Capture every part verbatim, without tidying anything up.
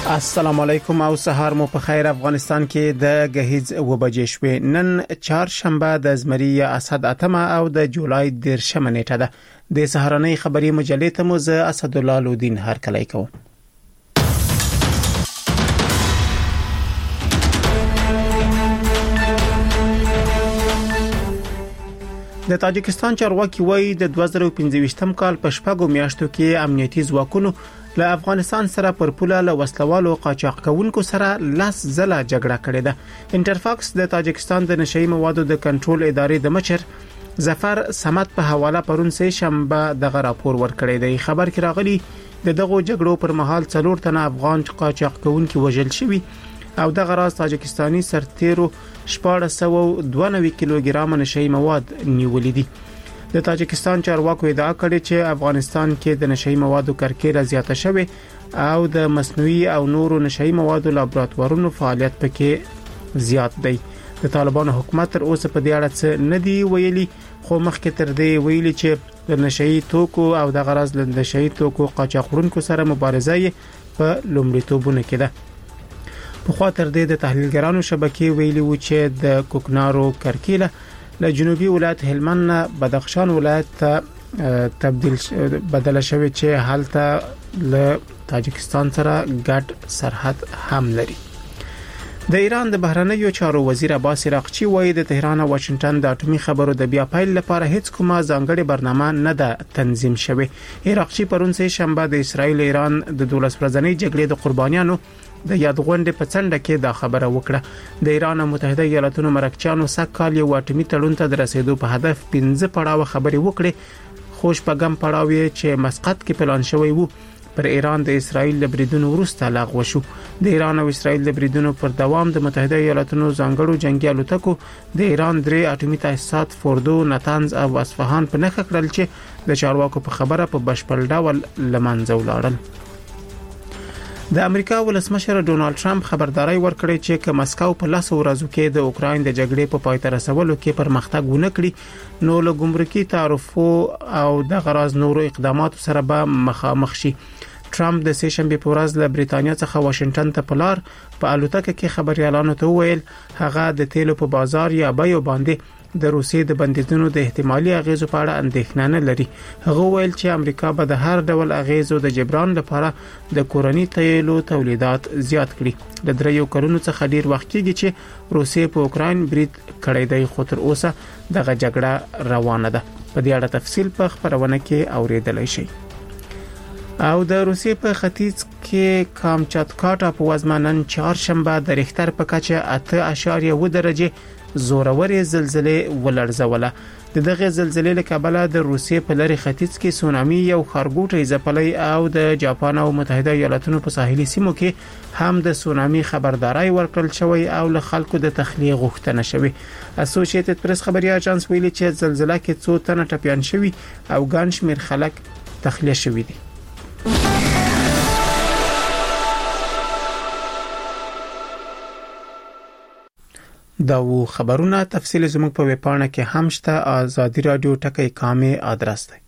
السلام علیکم او سهار مو په خیر. افغانستان کې د غهیز و بجې شوې. نن چهارشنبه د زمری اسد اتمه او د جولای دیرشمه نیټه ده. د سهارنۍ خبري مجلې ته مو زه اسد الله لودین هر کله کوم. د تاجکستان چارواکي وایي د دوه زره پنځه کال په شپږو میاشتو کې امنیتي ځواکونو له افغانستان سره پر پوله له وسلوالو قاچاق کوونکو سره لاس زله جګړه کړې ده. انټرفاکس د تاجکستان د نشئی موادو د کنټرول ادارې د مشر ظفر سمت په حواله پرون سه شنبه دغه راپور ورکړی دی. خبر کې راغلی د دغه جګړو پر مهال څلور تنه افغان قاچاق کوونکي وژل شوي او دغه راز تاجکستاني سرتیرو شپږ سوه دوه نوي کیلوګرام نشئی مواد نیولې دي. د تاجکستان چارواکو ادعا کړې چې افغانستان کې د نشئی موادو کرکیله زیاته شوه او د مصنوعي او نورو نشئی موادو لابراتوارونو فعالیت پکې زیات دی. د طالبانو حکومت تر اوسه په دې اړه څه نه دی ویلي، خو مخکې تر دې ویلي چې د نشئی توکو او د غرض له نشئی توکو قاچاقونکو سره مبارزه په لومړیتوبونه کې ده. په خوا تر دې د تحلیلګرانو شبکې ویلي و چې د کوکنارو کرکیله له جنوبي ولایت هلمند نه بدخشان ولایت ته تبدیل بدل شوی چې حالته له تاجکستان سره ګډ سرحد هم لري. د ایران د بهرنیو چارو وزیر عباس عراقچی وایي د تهران او واشنگټن د اټومي خبرو د بیا پیل لپاره هیڅ کومه ځانګړې برنامه نه ده تنظیم شوې. عراقچی پرون سه شنبه د اسرایل ایران د دولس ورځنۍ جګړې د قربانیانو د یادغونډې په څنډه کې دا خبره وکړه. د ایران او متحده ایالاتونو مرکچیانو سږ کال یو اټومي تړون ته د رسیدو په هدف پنځه پړاو خبرې وکړې، خو شپږم پړاو چې مسقط کې پلان شوی وو پر ایران د اسرایل له بریدونو وروسته لغوه شو. د ایران او اسرایل د بریدونو پر دوام د متحده ایالاتونو ځانګړو جنگي الوتکو د ایران درې اټومي تاسیسات فوردو، نتنز او اصفهان په نښه کړل چې د چارواکو په خبره په بشپړ ډول لمنځه ولاړل. د امریکا ولسمشر ډونالد ټرمپ خبرداري ورکړې چې که مسکو په لاسو ورځو کې د اوکراین د جګړې په پای ته رسولو کې پرمختګ ونه کړي نو له ګمرکي تعرفو او د غراض نورو اقداماتو سره به مخامخ شي. ټرمپ د سه شنبه په ورځ له بریتانیا څخه واشنگټن ته پلار په الوتکه کې خبريالانو ته وویل هغه د تیلو په بازار یا بیو باندې د روسیې د بندیدونو د احتمالي اغیزو په اړه اندېښنه نه لري. هغه ویل چې امریکا به د هر ډول اغیزو د جبران لپاره د کورنۍ تیلو تولیدات زیات کړي. د دریو کلونو څخه ډیر وخت کېږي چې روسیې په اوکراین برید کړی دی، خو تر اوسه دغه جګړه روانه ده. په دې اړه تفصیل په خبرونه کې اوریدلای شئ. او د روسیې په ختیځ کې کامچاتکا په وزمنن چهارشنبه د ریختر په کچه اته اعشاریه اووه درجه زورورې زلزلې ولړزوله. د دغه زلزلې له کبله د روسیې په لری ختیځ کې سونامي یو خارګوټي ځپلې او د جاپان او متحده ایالاتونو په ساحلي سیمو کې هم د سونامي خبرداري ورکړل شوی او له خلکو د تخلیه غوښتنه شوی. اسوسییټډ پریس خبري اژانس ویلي چې زلزلہ کې څو تنه ټپيان شوی او ګڼ شمېر خلک تخلیه شوی دي. دا و خبرونه تفصیل زموږ په ویب پاڼه کې هم شته. آزادی رادیو ټکی کامه آدرس دی.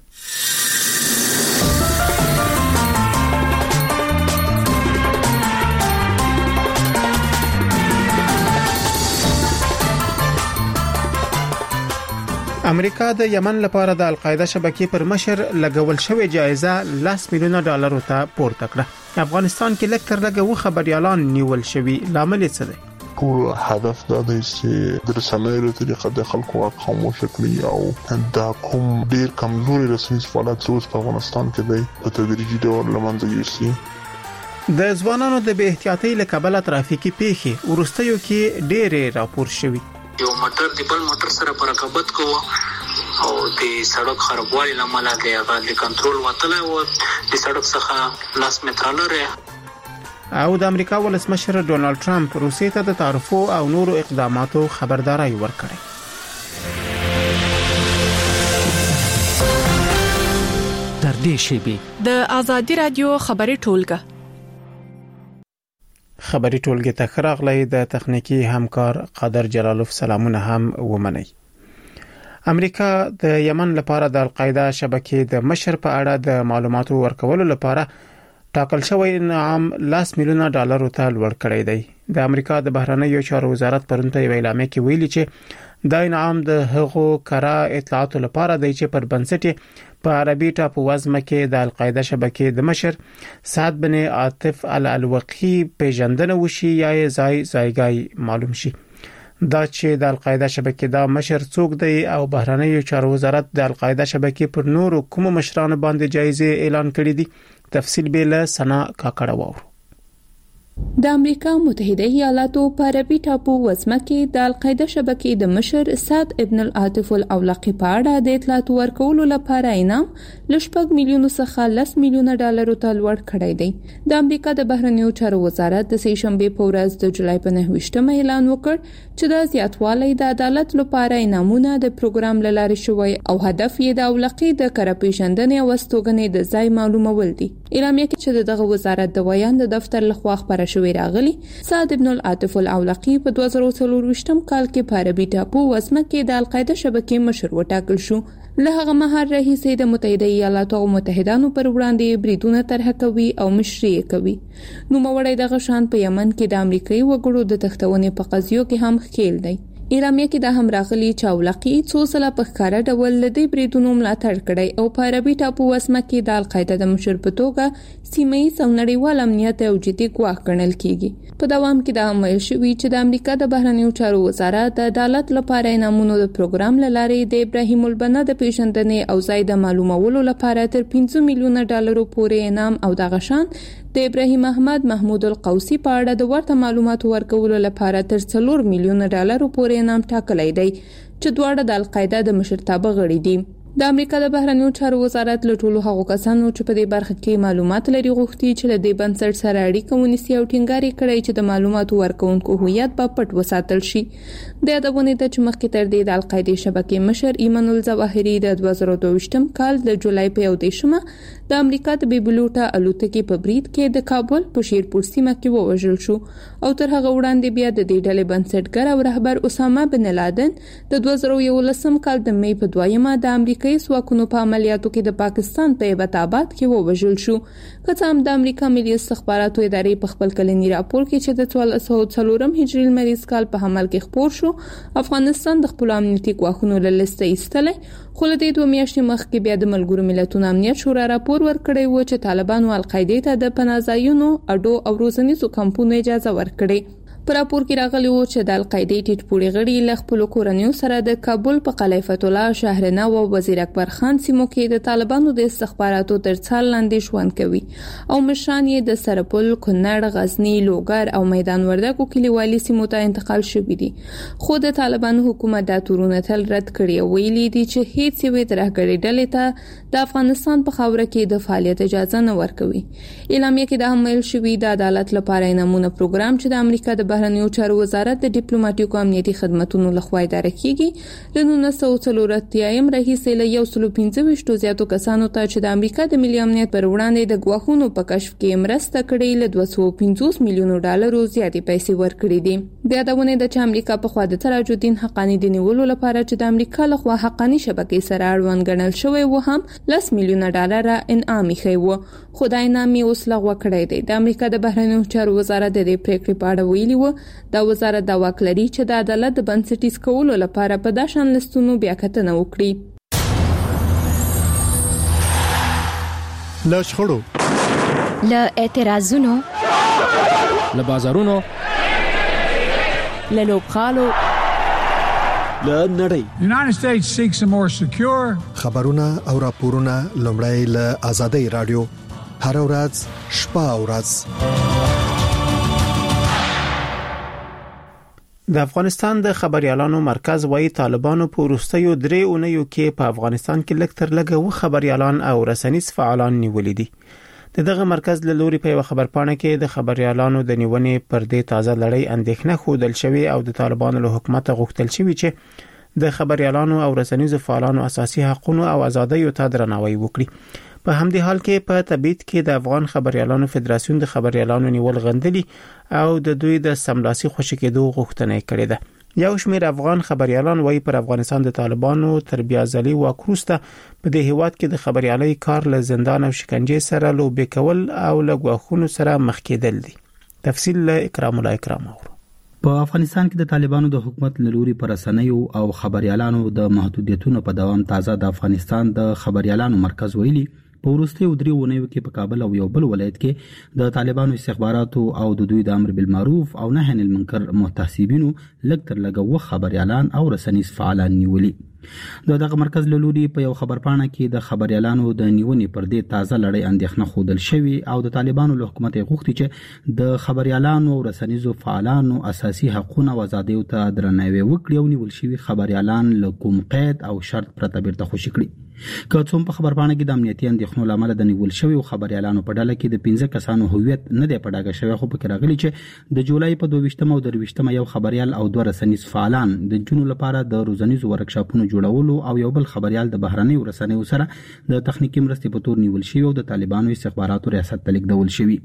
امریکا د یمن لپاره د القاعده شبکې پر مشر لګول شوې جایزه لس میلیونه ډالر ته پورته کړه. افغانستان کې لکتر لګو خبريالان نیول شوی، لامل څه دی؟ ټول هدف دا دی چې د رسنیو په طریقه د خلکو خاموش کړي او دا کوم ډیر کمزوري رسنۍ فعالیت اوس په افغانستان کې دی په تدریجي ډول لمنځه یوسي. د ځوانانو د بې احتیاطۍ له کبله ترافیکي پیښې ورستیو کې ډېرې راپور شوي. یو موټر د بل موټر سره په رقابت کوو او د سړک خرابوالي لامل د هغه د کنټرول وتلای او د سړک څخه لاس متره لري. او د امریکا ولسمشر ډونالد ټرمپ روسیې ته د تعرفو او نورو اقداماتو خبرداري ورکړه. تر دې شی د آزادی رادیو خبري ټولګه خبري ټولګه ته خراغلی د تخنیکی همکار قادر جلالوف سلامونه هم ومني. امریکا د یمن لپاره د القاعده شبکې د مشر په اړه د معلوماتو ورکولو لپاره ټاکل شوی انعام لاس میلیونه ډالر ته لوړ کړی دی د امریکا د بهرنیو چارو وزارت پرون په اعلامیه کې ویلي چې دا انعام د هغو کارا اطلاعاتو لپاره دی چې پر بنسټ په عربي ټاپو وزمه کې د القاعده شبکې د مشر سعد بن عاطف الالوقي پیژندنه وشي یا ځای ځایګای معلوم شي دا چې د القاعده شبکې دا مشر څوک دی او بهرنیو چارو وزارت د القاعده شبکې پر نورو کوم مشرانو باندې جایزه اعلان کړی دی تفصیل به له سنا کاکړه وو د امریکا متحده ایالاتو په عربي ټاپو وزمه کې د القاعده شبکې د مشر سعد ابن العاطف الاولاقي په اړه د اطلاعات ورکولو لپاره انعام لشپږ میلیونه څخه لس میلیونه ډالر ته لوړ کړی دی د امریکا د بهرنیو چارو وزارت د سې شنبه په ورځ د جولای په نهه ویشتمه اعلان وکړ چې د زیاتوالي د عدالت لپاره انعامونه د پروګرام لاره شوی او هدف یې د اولاقي د کار پیژندنې او استوګنې د ځای معلومول دي اعلامیه کې چې دغه وزارت د ویان د دفتر لخوا خبره شوی راغلی سعد ابن العاطف الاولاقي په دوه زره څلور کال کې په عربي ټاپو وزمه کې د القاعده شبکې مشر وټاکل شو له هغه مهال راهیسې د متحده ایالاتو او متحدانو پر وړاندې بریدونه طرح کوي او مشري کوي نو موړی د غشان په یمن کې د امریکایي وګړو د تختونې په قضیو کې هم خېل دی ایرامیا کې د هم راغلي چاولاقي څو سلا په ښکارا ډول لدی بریدونو ملاتړ کړي او په عربي ټاپو وسمه کې د القاعده د مشر په توګه سیمه‌یز او نړیوال امنیت او جدي ګواښ ګڼل کیږي په دوام کې د عمل شوی چې د امریکا د بهرنیو چارو وزارت د عدالت لپاره انعامونو د پروګرام لارې د ابراهیم البنا د پیژندنې او ځای د معلومولو لپاره تر پنځه میلیونه ډالر پورې انعام او د غشان د ابراهیم احمد محمود القوسی په اړه د ورته معلوماتو ورکولو لپاره تر څلور میلیونه ډالر پورې انعام ټاکلی دی چې دواړه د القاعده د مشرتابه غړي دي د امریکا د بهرنیو چارو وزارت له ټولو هغو کسانو چې په دې برخه کې معلومات لري غوښتي چې له دې بنسټ سره اړیکه ونیسي او ټینګار کړي چې د معلوماتو ورکونکو هویت په پټ وساتل شي د یادونه ده چې مخکې تر دې د القاعده شبکې مشر ایمان الظواهری د دوه زره دوه کال د جولای په یو دیشمه د امریکا د بیبلوټا الوتکې په برید کې د کابل په شیرپور سیمه کې ووژل شو او تر هغه وړاندې بیا د دې ډلې بنسټګر او رهبر اسامه بن لادن د دوه زره یولسم کال د مې په دویمه د امریکا سواکونو په عملیاتو کې د پاکستان په ایبټاباد کې ووژل شو که څه هم د امریکا ملي استخباراتو ادارې په خپل کلنی راپور کې چې د څوارلس سوه څلورم هجري لمریز کال په حمل کې خپور شو افغانستان د خپل امنیتي ګواښونو له لسته ایستلې خو له دې دوه میاشتې مخکې بیا د ملګرو ملتونو امنیت شورا راپور ورکړی و چې طالبانو القاعده ته د پناهځایونو اډو او روزنیزو کمپونو اجازه ورکړي پر راپور کې راغلی و چې د القاعده ټیټ پوړي غړي له خپل کورنیو سره د کابل په قلعه فتح الله شهرنه او وزیر اکبر خان سیمو کې د طالبانو د استخباراتو تر څار لاندې ژوند کوي او مشران یې د سرپل، کونړ، غزنی، لوګر او میدان وردګو کلیوالي سیمو ته انتقال شوي دي خو د طالبانو حکومت دا تورونه تل رد کړي او ویلي دي چې هیڅ یوې ترهګرې ډلې ته د افغانستان په خاوره کې د فعالیت اجازه نه ورکوي اعلامیه کې د حمل شوی د عدالت لپاره انعامونه پروګرام چې د امریکا د بهرنیو چارو وزارت د ډیپلوماټیکو امنیتي خدماتو لخوا اداره کیږي له نولس سوه څلور اتیایم راهیسې له یو سل پنځه ویشت زیاتو کسانو ته چې د امریکا د ملي امنیت پر وړاندې د ګواښونو په کشف کې مرسته کړې له دوه سوه پنځوس میلیونو ډالرو زیاتې پیسې ورکړې دي د یادونه ده چې امریکا په خوا د تراج الدین حقانی د نیولو لپاره چې د امریکا لخوا حقانی شبکې سره اړوند ګڼل شوی و هم لس میلیونه ډالر انعام یې و خو دا انعام یې اوس لغوه کړی دی د امریکا د بهرنیو چارو وزارت د دې پریکړې په اړه ویلي و دا وزارت دا واک لري چې د عدالت د بنسټیز کولو لپاره په داشان لستونو بیا کتنه وکړي له شخړو له اعتراضونو له بازارونو له لوبخالو له نړۍ United States seeks a more secure خبرونه او راپورونه لومړی له آزادۍ رادیو هر ورځ شپه او ورځ د افغانستان د خبريالانو مرکز وايي طالبانو په وروستیو درې اونیو کې په افغانستان کې لږ تر لږه و خبريالان او رسنیز فعالان نیولې دي دغه مرکز له لوري په خبرپاڼه کې د خبريالانو د نیونې پر دې تازه لړۍ اندېښنه خودل شوی او د طالبانو له حکومت غوښتل شوی چې د خبريالانو او رسنیز فعالانو اساسي حقوقو او ازادۍ ته درناوی وکړي په همدې حال کې په تبعید کې د افغان خبريالانو فدراسیون د خبريالانو نیول غندلي او د دوی د سملاسي خوشی کېدو غوښتنه کړې ده یو شمېر افغان خبريالان وايي پر افغانستان د طالبانو تر بیا ځلي واکروسته په دې هیواد کې د خبريالۍ کار له زندان او شکنجې سره لوبې کول او له غواخونو سره مخ کېدل دي. تفصیل له اکرام الله اکرام اورو. په افغانستان کې د طالبانو د حکومت لوري پر رسنیو او خبريالانو د محدودیتونو په دوام تازه د افغانستان د خبريالانو مرکز ویلي په ورستي ودري ونیو کې په کابل او یو بل ولایت کې د طالبانو استخباراتو او د دوی د امر بالمعروف او نهي عن المنکر محتسبینو لکتر لګو خبريالان او رسنیز فعالان نیولي. د دغه مرکز له لوري په یو خبرپاڼه کې د خبريالانو د نیونې پر دې تازه لړۍ اندېښنه خودل شوی او د طالبانو له حکومت غوښتي چې د خبريالانو او رسنیزو فعالانو اساسي حقوقونه او آزادیو ته درناوی وکړي او نیول شوی خبريالان له کوم قید او شرط پرته بیرته خوشي کړي. که څوم په خبرپاڼه کې د امنیتي اندېښنو لامل د نیول شوی خبريالانو په ډله کې د پنځه کسانو هویت نه دی پډاګه شوی، خو پکې راغلي چې د جولای په دوه او درویشتمه یو خبريال او دوه رسنیز فعالان د جنو لپاره د روزنیزو ورکشاپونو جوړولو او یو بل خبريال د بهرنۍ ورسنیو سره د تخنیکی مرستې په تور نیول شوی او د طالبانو استخباراتو ریاست ته لیږدول شوی.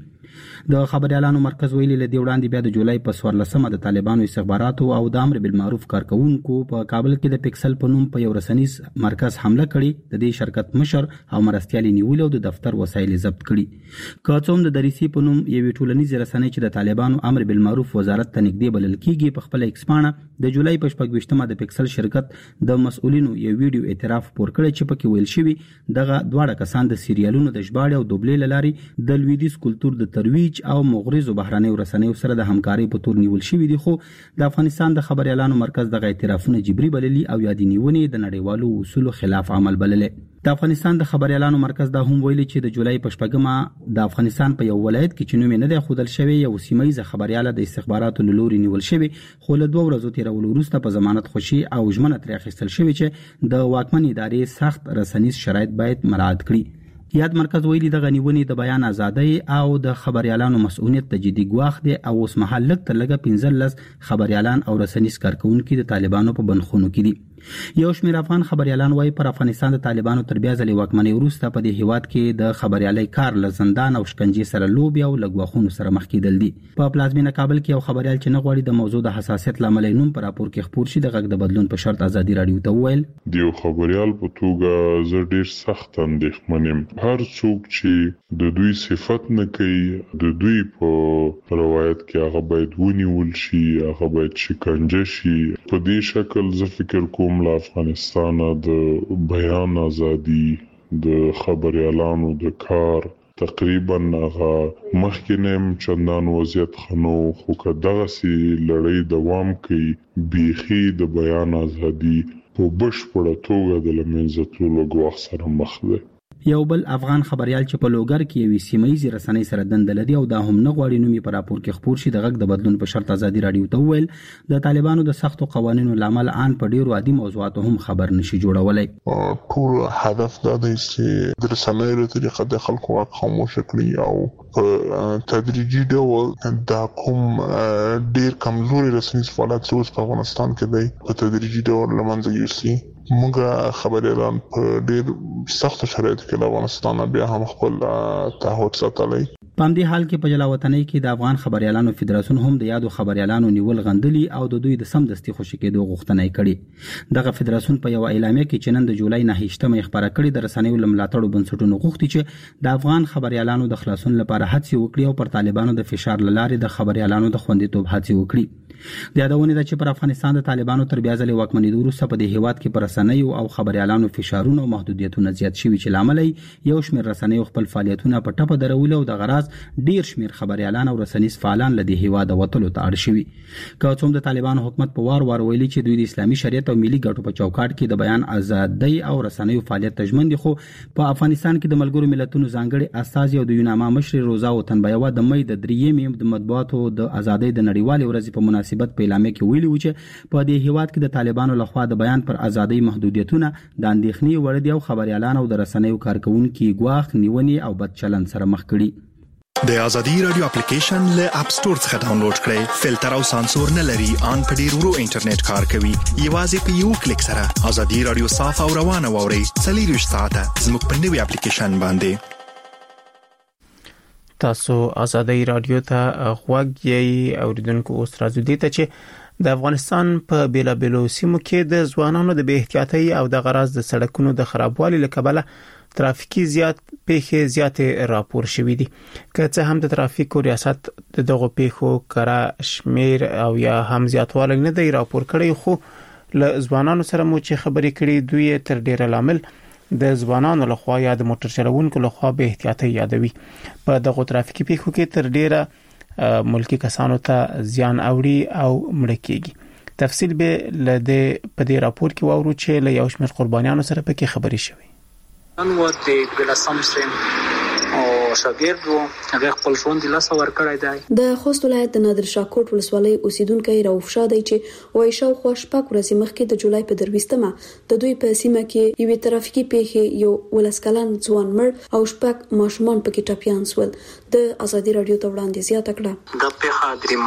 د خبريالانو مرکز ویلي له دې وړاندې بیا د جولای په څوارلسمه د طالبانو استخباراتو او د امر بالمعروف کارکونکو په کابل کې د پکسل په نوم په یو رسنیز مرکز حمله کړې. د دې شرکت مشر او مرستيالي نیول او د دفتر وسایل ضبط کړي. که څوم د دریسي په نوم یو ټولنیز رسنۍ چې د طالبانو امر بالمعروف وزارت ته نږدې بلل کیږي په خپل ایکسپانه د جولای په شپږ د پکسل شرکت د مسؤلینو یو ویډیو اعتراف پور کړی چې پکې ویل شوی دغه دواړه کسان د سیریالونو د ژباړې او دوبلې لاري د لویدیز کلچر د ترویج او مغرضو بهرنۍ رسنیو سره د همکارۍ په تور نیول شوی دي. خو د افغانستان د خبريالانو مرکز دغه اعترافونه جبري بللي او یادې نیونې د نړیوالو اصولو خلاف عمل بللې. د افغانستان د خبريالانو مرکز دا هم ویلي چې د جولای په شپږمه د افغانستان په یو ولایت کې چې نوم نه دی خودل شوی یو سیمایي خبرياله د استخباراتو لوري نیول شوی، خو له دوه ورځو تیرولو وروسته په ضمانت خوشي او ژمنه ترې اخیستل شوی چې د واکمن ادارې سخت رسنیز شرایط باید مراعات کړي. یاد مرکز ویلي د غنیونی د بیان ازادي او د خبريالانو مسؤلیت ته جدي ګواښ دي او اوس مهال لږ تر لږه پنځه لس خبريالان او رسنیز کارکونکو د طالبانو په بنخونو کې دي. یو شمېر افغان خبريالان وايي پر افغانستان د طالبانو تر بیا ځلې واکمنۍ وروسته په دې هیواد کې د خبريالۍ کار له زندان او شکنجې سره لوبي او لګواخونو سره مخ کېدل دي. په پلازمینه کابل کې یو خبريال چې نه غواړي د موضوع د حساسیت لامل نوم پر راپور کې خبر شي د غږ د بدلون په شرط ازادي رادیو ته وویل د یو خبريال په توګه زه ډیر سخت اندېښمن یم. هر څوک چې د دوی صفت نه کوي د دوی په روایت کې هغه باید ونیول شي، هغه باید شکنجه شي. په دې شکل زه فکر کوم له افغانستان د بیان ازادي د خبريالانو د کار تقریبا هغه مخکینم چندان وضعیت خنو، خو که دغه سي لړۍ دوام کوي بيخي د بیان ازادي په بشپړه توګه د لمنځه تللو ګواښ سره مخ ده. یو بل افغان خبريال چې په لوګر کې یو سیمایي رسنۍ سره دند لري او دا هم نه غواړي نومي په راپور کې خبر شي د غږ د بدلون په شرط ازادي رادیو ته ویل د طالبانو د سختو قوانینو لامل ان په ډیرو عادي موضوعاتو هم خبر نشي جوړولای. ټول هدف دا دی چې د رسنۍ له طریقه د خلکو واک خاموش کړي او په تدریجي ډول دا کوم ډیر کمزوري رسنیز فعالیت چې په افغانستان کې دی په تدریجي ډول لمنځه یوسي. موږ خبريالان په ډیر سخت شرایطو کې د افغانستان بیا هم خپل تعهد ساتلی. په همدې حال کې په جلاوطنۍ کې د افغان خبريالانو فدراسیون هم د یادو خبريالانو نیول غندلي او د دوی د سمدستي خوشي کېدو غوښتنه کړې. دغه فدراسیون په یو اعلامیه کې چې نن د جولای نه هیڅ خبره کړې د رسنیو لملاتړو بنسټونو غوښتي چې د افغان خبريالانو د خلاصون لپاره هڅې وکړي او پر طالبانو د فشار لارې د خبريالانو د خوندیتوب هڅې وکړي. د یادونه ده چې پر افغانستان د طالبانو تر بیا ځلې واکمنۍ وروسته په دې هیواد کې پر رسنیو او خبريالانو فشارونه او محدودیتونه زیات شوي چې لامل یو شمېر رسنیو خپل فعالیتونه په ټپه درول او د غراض ډیر شمېر خبريالان او رسنیز فعالان له دې هیواد وتلو ته اړ شوي. که څوم د طالبانو حکومت په وار وار ویلي چې دوی د اسلامي شریعت او ملي ګټو په چوکاټ کې د بیان ازادۍ او رسنیو فعالیت ته ژمن دي، خو په افغانستان کې د ملګرو ملتونو ځانګړي استازي او د یوناما مشر روزا وطنبیوه د مې د دریمې د مطبوعاتو د ازادۍ د نړیوالې ورځې په مناسبت په اعلامیه کې ویلي و چې په دې هیواد کې د طالبانو لخوا د بیان پر ازادۍ محدودیتونه د اندېښنې وړ دي او خبريالان او د رسنیو کارکونکو ګواښ نیونې او بد چلند سره مخ کړي. د ازادي رادیو اپلیکیشن له اپ سټور څخه ډاونلوډ کړئ. فلټر او سانسور نه لري، ان په ډیر ورو انټرنیټ کار کوي. یوازې په یو کلیک سره ازادي رادیو صاف او روانه واورئ. څلور ساعته زموږ په نوي اپلیکیشن باندې. تاسو ازادي رادیو ته غوږ یې اوریدونکو اوس راځو دي ته چې د افغانستان په بیلابیلو سیمو کې د ځوانانو د بې احتیاطۍ او د غراض د سړکونو د خرابوالي لکبله ترافیکي زیات پیښې زیاتې راپور شوې دي. که څه هم د ترافیکو ریاست د دغه پیښو کرا شمیر او یا هم زیاتوالی نه دی راپور کړی، خو له ځوانانو سره مو چې خبرې کړې دوی تر ډیره لامل د ځوانانو لخوا یا د موټر چلوونکو لخوا به احتیاطي یادوي. په دغه ترافیکي پیښو کې تر ډیره ملکی کسانو ته زیان اوړي او مړه کیږي. تفصیل به لده په دې راپور کې وورو چې له یو شمېر قربانیانو سره پکې خبرې شوې. نن و د بلسم سیم او شاګرد وو هغه خپل ژوند د لاس ور کړی دی. د خوست ولایت د نادر شاه کوټ ولسوالۍ اوسیدونکو راوښه دی چې وای شاو خو شپږ ورځې مخکې د جولای په درويستمه د دوی په سیمه کې یو ترافیکي پیښه یو ولسکلن ځوان مړ او شپږ ماشومان پکې ټاپیان سول. د ازادي رادیو ته وړاندې زیاته کړه د پیښه د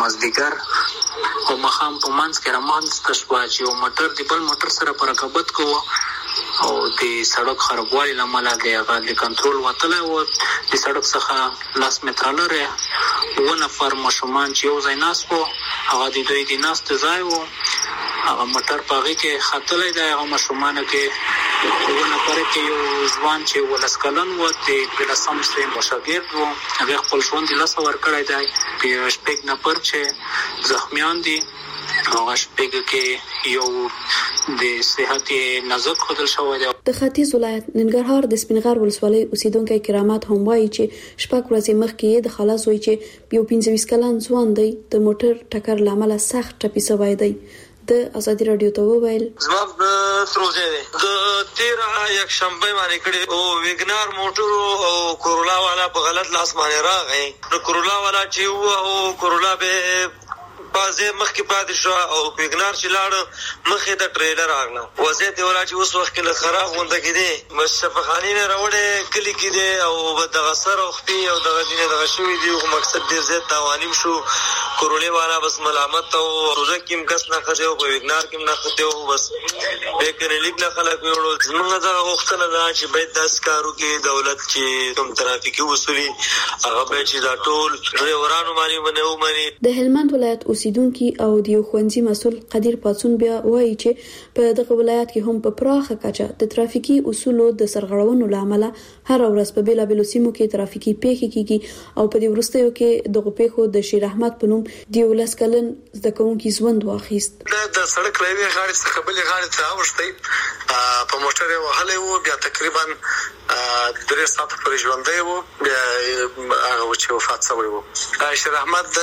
مازدیګر او مخام په منځ کې رمانځ تشوا چې یو موټر د بل موټر سره پر رقابت کوو او د سړک خرابوالي لامل هغه د کنټرول وتلی و. د سړک څخه لاس متره لري و نفر ماشومان چې یو ځای ناست وو، هغه د دوی د ناست ځای وو، هغه موټر په هغې کې ختلی دی. هغه ماشومانو کې و نفر کې یو ځوان چې ولس کلن و د بلسم سیم شاګرد و، هغه خپل ژوند د لاسه ورکړی دی. شپږ نفر چې زخمیان دي هغه شپږ کې یو د صحت نازک خدل شوی دی. د ختیځ ولایت ننګرهار د سپینغر ولسوالۍ اوسیدونکو کرامات هم وایي چې شپږ ورځې مخکې د خلاص وای چې یو پنځه ویشت کلن ځوان دی د موټر ټکر لامل سخت ټپي شوی دی. د ازادي رادیو ته وویل زما تروزه دی د تیرا یک شنبه باندې کړي او ویګنار موټر او کورولا والا په غلط لاس باندې راغی. نو کورولا والا چې وو او کورولا به بازه مخکې پاتې شو او ویګنار چې لاړ مخې ته ټریلر راغله. وضعیت ولا چې اوس وخت کې خراب غونډه کې دي مشفقانی نه راوړې کلی کې دي او د غسر او خپي او د غدینه د غشوي دي او مقصد ډیر زیات تاوانیم شو. کورولې والا بس ملامت او روزه کې کس نه خځه او ویګنار کې نه خته او بس بیکن لیک نه خلک ویړو. زمونږ دا غوښتنه ده چې باید داس کارو کې دولت چې کوم ترافیکي اصولي هغه به چې دا ټول ډرایورانو باندې ونه ومني. د هلمند ولایت اوسیدونکو او د یو ښوونځي مسول قدیر پاتون بیا وایي چې په دغه ولایت کې هم په پراخه کچه د ترافیکي اصولو د سرغړونو لامل هر ورځ په بیلابیلو سیمو کې ترافیکي پیښې کیږي او په دې وروستیو کې دغه پیښو د شیر احمد په نوم د ولس کلن زده کوونکي ژوند واخیست. د سړک لوي غاړې څخه بلې غاړې ته اوښتې په موټر وهلې وو، بیا تقریبا درې ساعت پورې ژوندی وو، بیا هغه چې وفات شوی وو. شیر احمد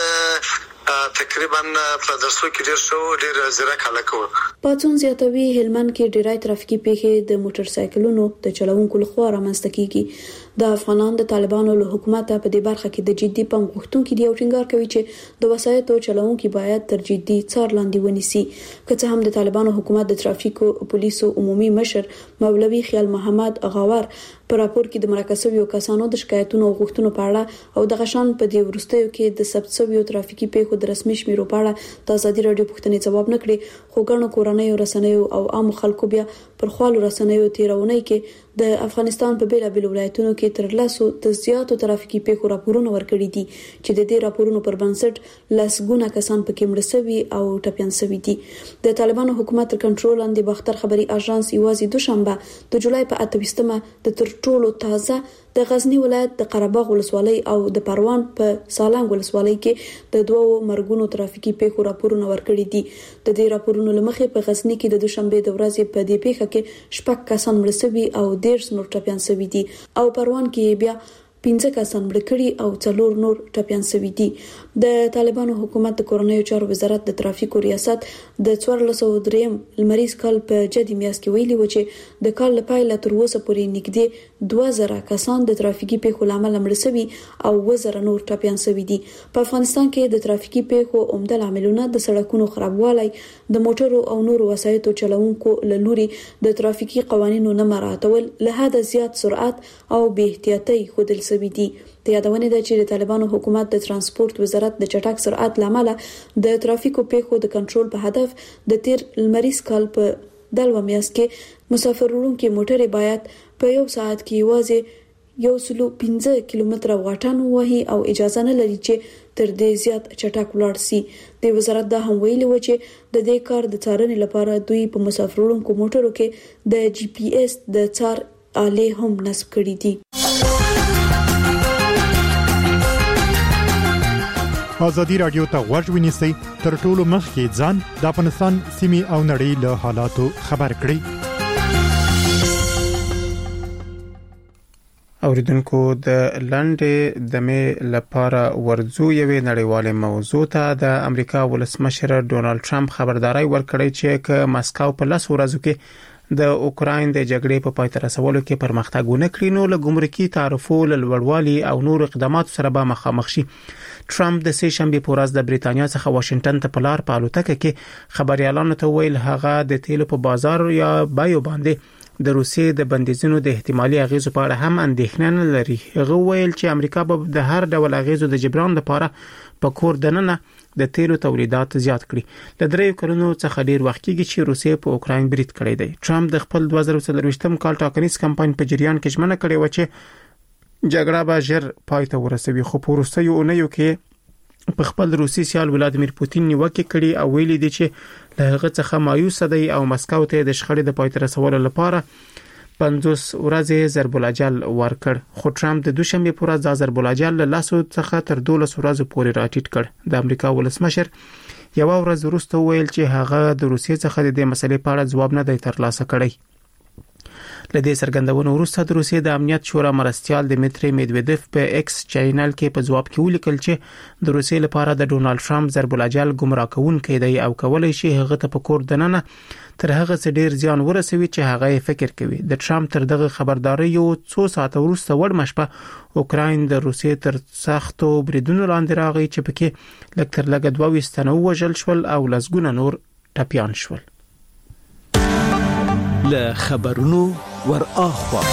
تقریبا په درسو کې ډیر شو ډیر زیرک هلک و. پاتون زیاتوي هلمند کې ډیری ترافیکي پیښې د موټر سایکلونو د چلوونکو لخوا رامنځته کیږي. د افغانان د طالبانو له حکومت په دې برخه کې د جدي پام غوښتونکو دی او ټینګار کوي چې د وسایطو چلوونکو باید تر جدي څار لاندې ونیسي. که څه هم د طالبانو حکومت د ترافیکو پولیسو عمومي مشر مولوي خیال محمد غاور په راپور کې د مرکزي کسانو د شکایتونو او غوښتنو په اړه او د غشان په دې ورستیو کې د ثبت شویو ترافیکي پیښو د رسمي شمیرو په اړه د ازادي رادیو پوښتنې ځواب نکړي. خو ګڼو کورنیو رسنیو او عام خلکو بیا پر خپل رسنیو تیرونی کې د افغانستان په بیلابیل ولایتونو کې تر لاسو د زیاتو ترافیکي پیښو راپورونه ورکړي دي چې د دې راپورونو پر بنسټ لاسګونه کسان پکې مړ شوي او ټپيان شوي دي. د طالبانو حکومت تر کنټرول لاندې باختر خبري اژانس یوازې دوشنبه د جولای په اتويستمه د تر ټولو تازه د غزنی ولایت د قرهباغ ولسوالۍ او د پروان په سالنګ ولسوالۍ کې د دوو مرګونو ترافیکي پیښو راپورونه ورکړي دي. د دې راپورونو لمخې په غزنی کې د دوشنبه د ورځې په دې پیښه کې شپږ کسان مړ شوي او ډېر نور ټپيان شوي دي او پروان کې بیا پنځه کسان مړ کړي او څلور نور ټپيان شوي دي. د طالبانو حکومت د کورنیو چارو وزارت د ترافیکو ریاست د څوارلس سوه دریم لمریز کال په جدي میاشت کې ویلي و چې د کال لپاره تر اوسه پورې نږدې دوه زره کسان د ترافیکي پیښو لامل مړ شوي او دوه زره نور ټپيان شوي دي. په افغانستان کې د ترافیکي پیښو عمده عاملونه د سړکونو خرابوالی، د موټرو او نورو وسایطو چلوونکو له لوري د ترافیکي قوانینو نه مراعاتول، له حده زیات سرعت او بې احتیاطي ښودل شوي دي. د یادونه ده چې د طالبانو حکومت د ترانسپورت وزارت د چټک سرعت لامل د ترافیکو پیښو د کنټرول په هدف د تیر لمریز کال په دلوه میاشت کې مسافر وړونکي موټرې باید په یو ساعت کې یوازې یو سلو پنځه کیلومتره واټن وهي او اجازه نه لري چې تر دې زیات چټک ولاړ شي. د وزارت دا هم ویلي و چې د دې کار د څارنې لپاره دوی په مسافروړونکو موټرو کې د جی پی ایس د څار آلې هم نصب کړې دي. ازادي رادیو ته غوږ ونیسئ تر ټولو مخکې ځان د افغانستان سیمې او نړۍ له حالاتو خبر کړئ. اوریدونکو د لنډې دمې لپاره ورځو یوې نړیوالې موضوع ته د امریکا ولسمشر ډونالد ټرمپ خبرداري ورکړې چې ک مسکو په لاس ورځو کې د اوکراین د جګړې په پای ته رسولو کې پرمختګ ونه کړي نو له ګمرکي تعرفو لوړوالي او نور اقداماتو سره به مخامخ شي. ټرمپ د سه شنبه په ورځ د بریتانیا څخه واشنگټن ته په لار په الوتکه کې خبريالانو ته ویل هغه د تیلو په بازار یا بایو باندې د روسیې د بندیزونو د احتمالي اغیزو په اړه هم اندېښنه نه لري. هغه ویل چې امریکا به د هر ډول اغیزو د جبران لپاره په کور دننه د تیلو تولیدات زیات کړي. ل دریو کلونو څخه ډیر وخت کېږي چې روسیې په اوکراین برید کړی دی. ټرمپ د خپل دوه زره څلورویشتم کال ټاکنیز کمپاین په جریان کې ژمنه کړې و چې جګړه به ژر پای ته ورسوي، خو په وروستیو اونیو کې په خپل روسي سیال ولادمیر پوتین نیوکه کړې او ویلي دي چې له هغه څخه مایوس دی او مسکو ته د شخړې د پای ته رسولو لپاره پنځوس ورځې ضرب الاجل ورکړ. خو ټرمپ د دوشنبه پر ورځ د ضرب الاجل له لاسو څخه تر دولس ورځې پورې راټیټ کړ. د امریکا ولسمشر یو ورځ وروسته ویل چې هغه د روسیې څخه د دې مسلې په اړه ځواب نه دی ترلاسه کړی. لدې سرګندونو وروسته د روسیې د امنیت شورا مرستيال دمیتری میدویدف په ایکس چینل کې په ځواب کې ولیکل چې د روسیې لپاره د ډونالد ټرمپ ضرب الاجل گمراه کوونکی دی او کولای شي هغه ته په کور دننه تر هغه څه ډیر زیان ورسوي چې هغه فکر کوي. د ټرمپ تر دغه خبرداري یو څو ساعت وروسته وړ مشپه اوکراین د روسیې تر سختو بریدونو لاندې راغی چې پکې لږ تر لږه دوه ویشت وژل شول او لسګونه نور ټپيان شول. له خبرونو ور اخوا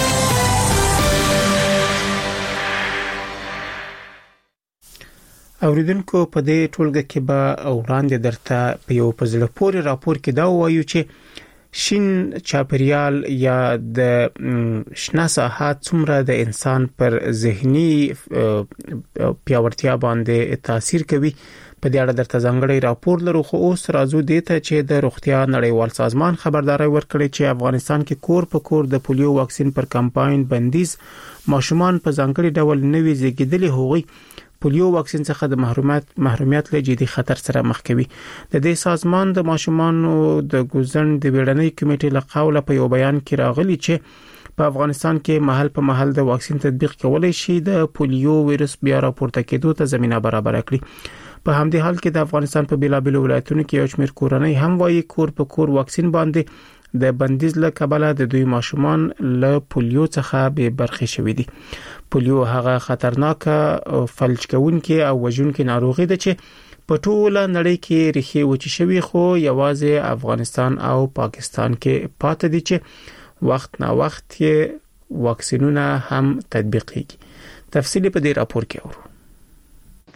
اوریدونکو په دې ټولګه کې به وړاندې درته په یو پزله پورې راپور کې دا وایو چې شین چاپریال یا د شنه ساحات څومره د انسان پر ذهني پیاوړتیا باندې تاثیر کوي. په دې اړه درته ځانګړی راپور لرو، خو اوس راځو دې ته چې د روغتیا نړیوال سازمان خبرداري ورکړي چې افغانستان کې کور په کور د پولیو واکسین پر کمپاین بندیز ماشومان په ځانګړي ډول نوي زیږیدلي هغوی پولیو واکسین څخه د محرومیت محرومیت له جدي خطر سره مخ کوي. د دې سازمان د ماشومانو د ګوزن د ویړنۍ کمیټې له قوله په یو بیان کې راغلي چې په افغانستان کې محل په محل د واکسین تطبیق کولای شي د پولیو وایرس بیا راپورته کېدو ته زمينه برابر کړي. په همدې حال کې د افغانستان په بیلابیلو ولایتونو کې یو شمېر کورنۍ هم وايي کور په کور واکسین باندې د بندیز له کبله د دوی ماشومان له پولیو څخه به برخې شوي دي. پولیو هغه خطرناک فلج کوونکی او وژونکی ناروغي ده چې په ټوله نړۍ کې ریښې وچې شوي، خو یوازې افغانستان او پاکستان کې پاتې دي چې وخت نا وخت یې واکسینونه هم تطبیقېږي. تفصیل په دې راپور کې اورو. د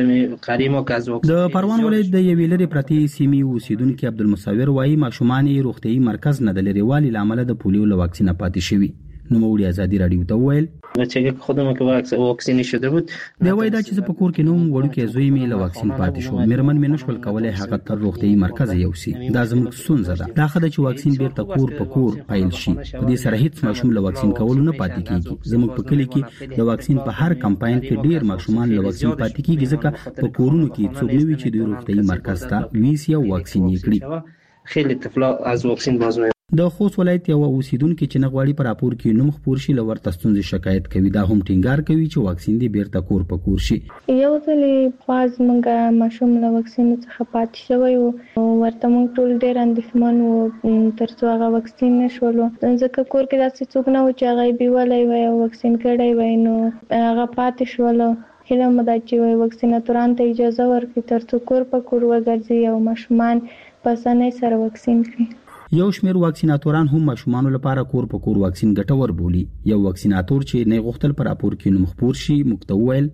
پروان ولایت د یوې لرې پرتې سیمې اوسیدونکو عبدالمصور وایي ماشومان روغتيایي مرکز نه د لريوالي لامل د پولیو له واکسین پاتې شوي. نو مولي ازادي رادیو ته ویل چې خودمو کې واکسین شوه بود دا وای دا چې په کور کې نوم وړوکې زوی مې له واکسین پاتې شو. مېرمن مې نشول کولای هغه تر روغتيایي مرکز یوسي. دا زموږ ستونزه ده. دا خدای چې واکسین بیرته کور په کور پایل شي. په دې سره هیڅ ماشوم له واکسین کولو نه پاتې کیږي. زموږ په کلی کې د واکسین په هر کمپاین کې ډیر ماشومان له واکسین پاتې کیږي ځکه په کورونو کې څوک نه وي چې د روغتيایي مرکز ته ویسي او واکسین یې کړي. خېل طفلا از واکسین بازو د خوست ولایت یو اوسیدونکو چې نغواړي پر راپور کې نوم خپور شي لور تستونځ شکایت کوي. دا هم ټینګار کوي چې واکسین دی بیرته کور په کور شي. یو ځل پاز منګه ماشوم له واکسین څخه پاتې شوی او ورته موږ ټول ډېر اندېښمن وو ترڅو هغه واکسین نشولو. ځکه کور کې داسې څوک نه و چې هغه بیولای وای او واکسین کړی وای نو هغه پاتې شولو. هله مدا چې واکسیناتوران ته اجازه ورکړي ترڅو کور په کور وګرځي او ماشومان په اسانۍ سره واکسین کړي. یو شمېر واکسیناتوران هم ماشومانو لپاره کور په کور واکسین ګټور بولي. یو واکسیناتور چې نه غوښتل پر راپور کې نوم خپور شي مکتوول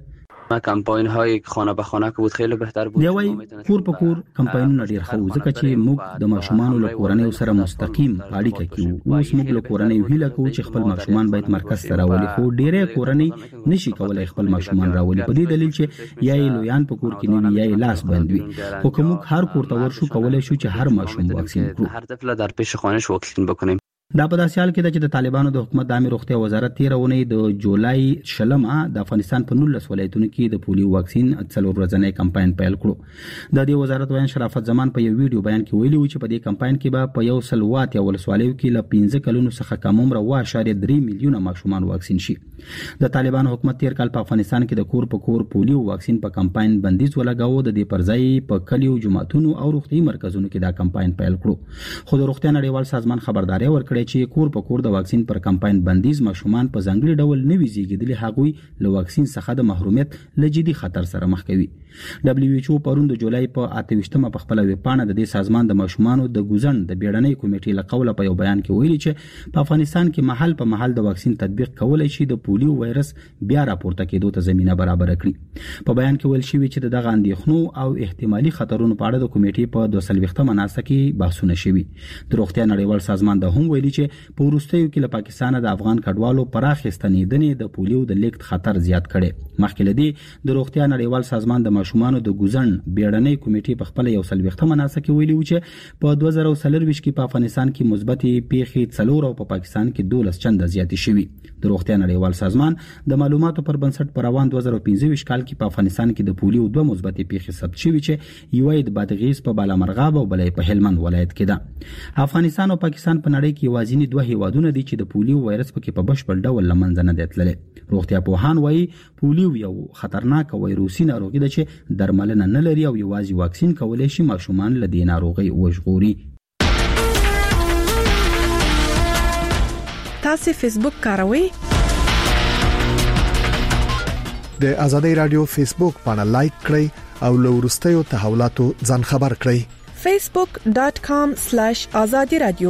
کمپاین های خانه به خانه که بود خیلی بهتر بود. دی وای کور په کور کمپاینونه ډیر ښه ځکه چې موږ د ماشومان له کورنۍ سره مستقیم اړیکه کوو. اوس موږ له کورنۍ هیله کوو چې خپل ماشومان باید مرکز ته راولي، خو ډیره کورنۍ نشي کولای خپل ماشومان راولي په دې دلیل چې یا یې لویان په کور کې نه وي یا یې لاس بند وي. خو کوم هر کور ته ورشو کولای شو چې هر ماشوم واکسین کړو. هر طفل در پیش خانه‌اش واکسین بکنیم. دا په داسې حال کې چې د طالبانو د حکومت د عامه روغتیا وزارت تیر اونۍ د جولای شلمه د افغانستان په نولس ولایتونو کې د پولیو واکسین څلور ورځنی کمپاین پیل کړو. د دې وزارت وایي شرافت زمان په یو ویډیو بیان کې ویلي و چې په دې کمپاین کې به په یو سل وات یا ولسوالیو کې ل پنځه کلونو څخه کم عمر و اشاریه درې میلیونه ماشومان واکسین شي. د طالبان حکومت تیر کال په افغانستان کې د کور په کور پولیو واکسین په کمپاین بندیز ولګاوه. د دې پرځای په کلیو جماعتونو او روغتي مرکزونو کې دا کمپاین پیل کړو. خو د روغتیا نړیوال سازمان خبرداري ورکړې چې کور په کور د واکسین پر کمپاین بندیز ماشومان په ځانګړي ډول نه وي زیږیدلي هغوی له واکسین څخه د محرومیت له جدي خطر سره مخ کوي. دبليو ایچ او پرون د جولای په اته ویشتمه په خپل ویبپاڼه د دې سازمان د ماشومانو د ګوزن د بیړنۍ کمیټې له قوله په یو بیان کې ویلي چې په افغانستان کې محل په محل د واکسین تطبیق کولای شي د پولیو وایرس بیا راپورته کېدو ته زمينه برابر کړي. په بیان کې ویل شوی چې دغه اندېښنو او احتمالي خطرونو په اړه د کمیټې په دوه سل ویشتمه ناسته کې بحثونه شوي. د روغتیا نړیوال سازمان د هم ویلي چې په وروستیو کې له پاکستان د افغان کډوالو پراخ استنیدنې د پولیو د لیکت خطر زیات کړي. مخکې لدی د روغتیا نړیوال سازمان د ماشومانو د ګوزن بیړنۍ کمیټې په خپل یو سل ویشتمه ناسته کې ویلي و چې په دوه زره څلور ویشت کې په افغانستان کې مثبتې پیښې څلور او په پاکستان کې دولس چنده زیاتې شوي. د روغتیا نړیوال سازمان د معلوماتو پر بنسټ په روان دوه زره پنځه ویشت کال کې په افغانستان کې د پولیو دوه مثبتې پیښې ثبت شوي چې یو یې د بادغیس په بالامرغاب او بلې په هلمند ولایت کې ده. افغانستان او پاکستان په نړۍ کې یوازینی دوه هیوادونه دي چې د پولیو وایرس پکې په بشپړ ډول لمنځه نه دی تللی. روغتیا پوهان وایي پولیو یو خطرناک وایروسي ناروغي ده چې درملنه نه لري او یوازې واکسین کولای شي ماشومان له دې ناروغۍ وژغوري. تاسو فیسبوک کاروئ؟ د آزادۍ رادیو فیسبوک باندې لایک کړئ او له وروستیو تحولاتو ځان خبر کړئ. facebook dot com slash azadi radio.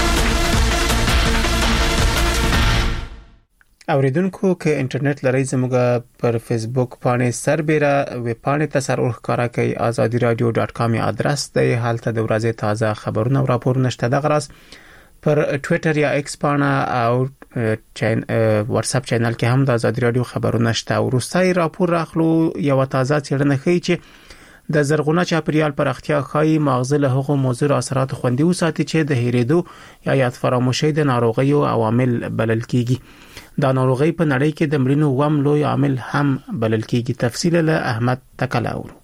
اوریدونکو که انټرنیټ لرئ زموږ پر فیسبوک باندې سربېره ویب پاڼې ته سر ورخکاره کوي azadi radio dot com ادرس دی. حالته د ورځې تازه خبرونه او راپورونه شته. دغه راز پر ټوئیټر یا ایکس باندې او چین واتس اپ چینل کې هم د azadi radio خبرونه شته. ورستای راپور راخلو یو تازه څېړنه ښیي چې د زرغونه چاپیریال پراختیا خای مغزه له هغو موضوع اثرات خوندي وساتي چې د هېریدو یا یاد فراموشي د ناروغیو عوامل بلل کیږي. دا ناروغي په نړۍ کې د مړینو وم لوی عامل هم بلل کیږي. تفصیل له احمد تکلاور.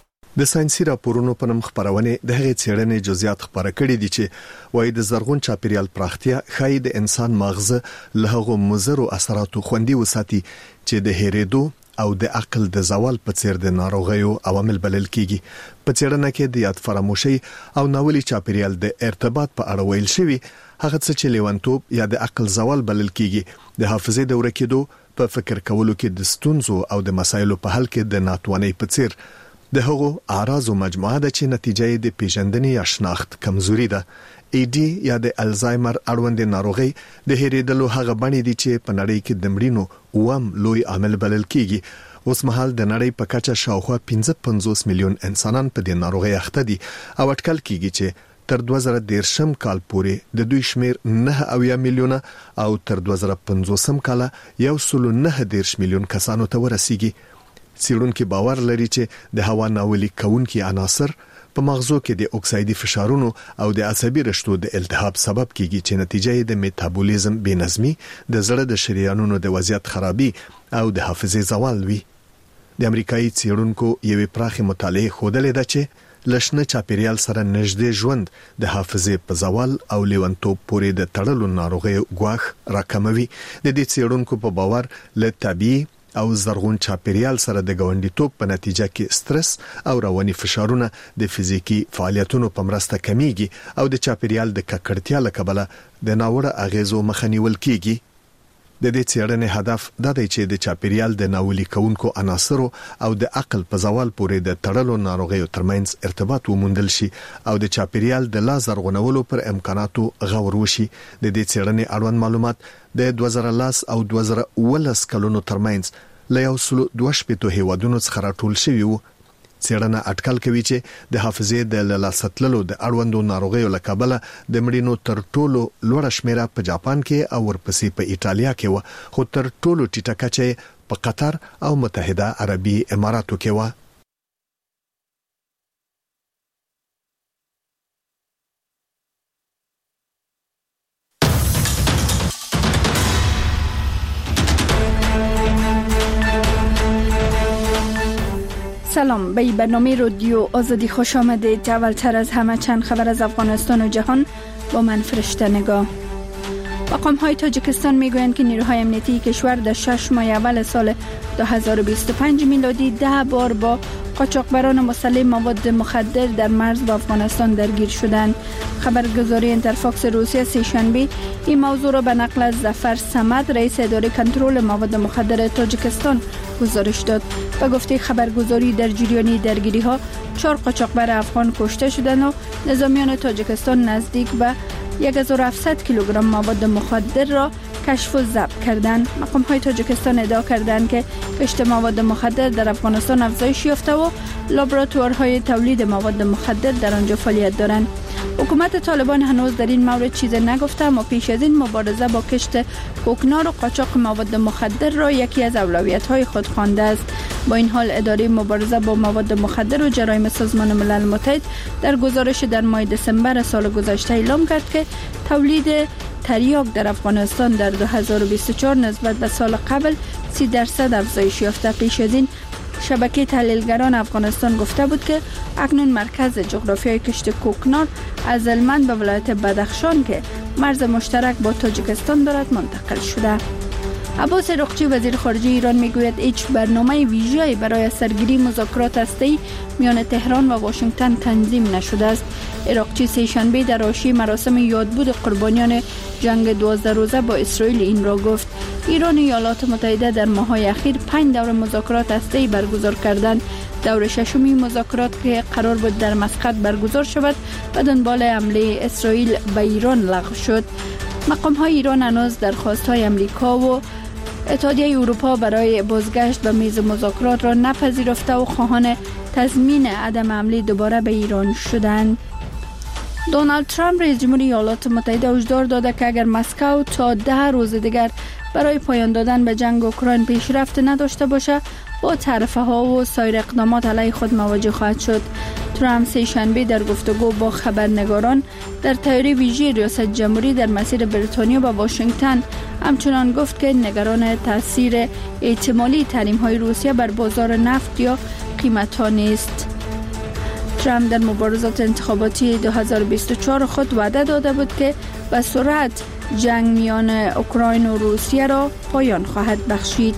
د ساينسي راپورونو په نوم خبرونه د هغې څېړنې جزئیات خبره کړي دي چې وایي د زرغون چاپیریال پراختیا خای د انسان مغزه له هغو مضر اثراتو خوندي وساتي چې د هېریدو او د عقل د زوال په څیر د ناروغیو عوامل بلل کیږي. په څېړنه کې د یاد فراموشي او ناولي چاپیریال د ارتباط په اړه ویل شوی هغه څه چې لیونتوب یا د عقل زوال بلل کیږي د حافظې د ورکېدو په فکر کولو کې د ستونزو او د مسایلو په حل کې د ناتوانۍ په څیر د هغو اعراضو مجموعه ده چې نتیجه یې د پیژندنې یا شناخت کمزوري ده. ای ډي یا د الزایمر اړوند ناروغي د هېریدلو هغه بڼې دي چې په نړۍ کې د مړینو وم لوی عامل بلل کیږي. اوس مهال د نړۍ په کچه شاوخوا پنځه پنځوس میلیون انسانان په دې ناروغي اخته دي او اټکل کیږي چې تر دوه زره دیرشم کال پورې د دوی شمیر نه اویا میلیونه او تر دوه زره پنځوسم کال یو سل نه دیرش میلیون کسانو ته ورسیږي. څېړونکي باور لري چې د هوا ناولي کوونکي عناصر په مغزو کې د اکسایدي فشارونو او د عصبي رشتو د التهاب سبب کیږي چې نتیجه یې د میټابولیزم بېنظمي، د زړه د شریانونو د وضعیت خرابي او د حافظې زوال وي. د امریکایي څېړونکو یوې پراخه مطالعه ښودلې ده چې لشنه چاپیریال سره نږدې ژوند د حافظې په زوال او لیونتوب پورې د تړلو ناروغیو ګواښ راکموي. د دې څېړونکو په باور له طبيعي او زرغون چاپیریال سره د ګاونډیتوب په نتیجه کې سترس او رواني فشارونه د فزیکی فعالیتونو په مرسته کمیږي او د چاپیریال د ککړتیا له کبله د ناوړه اغیزو مخه نیول کیږي. د دې څېړنې هدف دا دی چې د چاپیریال د ناولي کوونکو عناصرو او د عقل په زوال پورې د تړلو ناروغیو ترمنځ ارتباط وموندل شي او د چاپیریال د لا زرغونولو پر امکاناتو غور وشي. د دې څېړنې اړوند معلومات د دوه زره او دوه زره ولس کلونو ترمنځ له یو سل دوه شپږ هیوادونو څخه راټول شوی وو. څېړنه اټکل کوي چې د حافظې د لاستللو د اړوندو ناروغیو له کبله د مړینو تر ټولو لوړه شمیره په جاپان کې او ورپسې په ایټالیا کې و، خو تر ټولو ټیټه کچه په قطر او متحده عربي اماراتو کې و. سلام، به برنامه رادیو آزادی خوش آمدید. اولتر از همه چند خبر از افغانستان و جهان با من فرشته نگاه. مقام های تاجیکستان میگویند که نیروهای امنیتی کشور در شش ماه اول سال دو هزار و بیست و پنج میلادی ده بار با قاچاقبران مسلح مواد مخدر در مرز با افغانستان درگیر شدند. خبرگزاری اینترفاکس روسیه سه‌شنبه این موضوع را به نقل از ظفر صمد، رئیس اداره کنترل مواد مخدر تاجیکستان گزارش داد. و گفته خبرگزاری در جریان درگیری ها چهار قاچاقبر افغان کشته شدند و نظامیان تاجیکستان نزدیک به هزار و هفتصد کیلوگرم مواد مخدر را کشف و ضبط کردند. مقام های تاجیکستان ادعا کردند که کشت مواد مخدر در افغانستان افزایش یافته و لابراتوارهای تولید مواد مخدر در آنجا فعالیت دارند. حکومت طالبان هنوز در این مورد چیزی نگفته، اما پیش از این مبارزه با کشت کوکنار و قاچاق مواد مخدر را یکی از اولویت‌های خود خوانده است. با این حال اداره مبارزه با مواد مخدر و جرایم سازمان ملل متحد در گزارش در ماه دسامبر سال گذشته اعلام کرد که تولید تریاک در افغانستان در دو هزار و بیست و چهار نسبت به سال قبل سی درصد افزایش یافته. پیش از این شبکه تحلیلگران افغانستان گفته بود که اکنون مرکز جغرافیای کشت کوکنار از هلمند به ولایت بدخشان که مرز مشترک با تاجیکستان دارد منتقل شده. عباس عراقچی وزیر خارجه ایران میگوید هیچ برنامه ویژه‌ای برای سرگیری مذاکرات هسته‌ای میان تهران و واشنگتن تنظیم نشده است. عراقچی سه‌شنبه در حاشیه مراسم یادبود قربانیان جنگ دوازده روزه با اسرائیل این را گفت. ایران و ایالات متحده در ماه‌های اخیر پنج دور مذاکرات هسته‌ای برگزار کردند. دور ششمی مذاکرات که قرار بود در مسقط برگزار شود و دنبال حمله اسرائیل به ایران لغو شد. مقام‌های ایران هنوز درخواست‌های آمریکا و اتحادیه اروپا برای بازگشت به میز مذاکرات را نپذیرفته و خواهان تضمین عدم حمله دوباره به ایران شدند. دونالد ترامپ رئیس جمهور ایالات متحده هشدار داده که اگر مسکو تا ده روز دیگر برای پایان دادن به جنگ اوکراین پیشرفت نداشته باشه با تعرفه ها و سایر اقدامات علیه خود مواجه خواهد شد. ترامپ سه‌شنبه در گفتگو با خبرنگاران در طیاره ویژه ریاست جمهوری در مسیر بریتانیا به واشنگتن همچنان گفت که نگران تاثیر احتمالی تحریم‌های روسیه بر بازار نفت یا قیمت‌ها نیست. ترامپ در مبارزات انتخاباتی دو هزار و بیست و چهار خود وعده داده بود که به سرعت جنگ میان اوکراین و روسیه را پایان خواهد بخشید.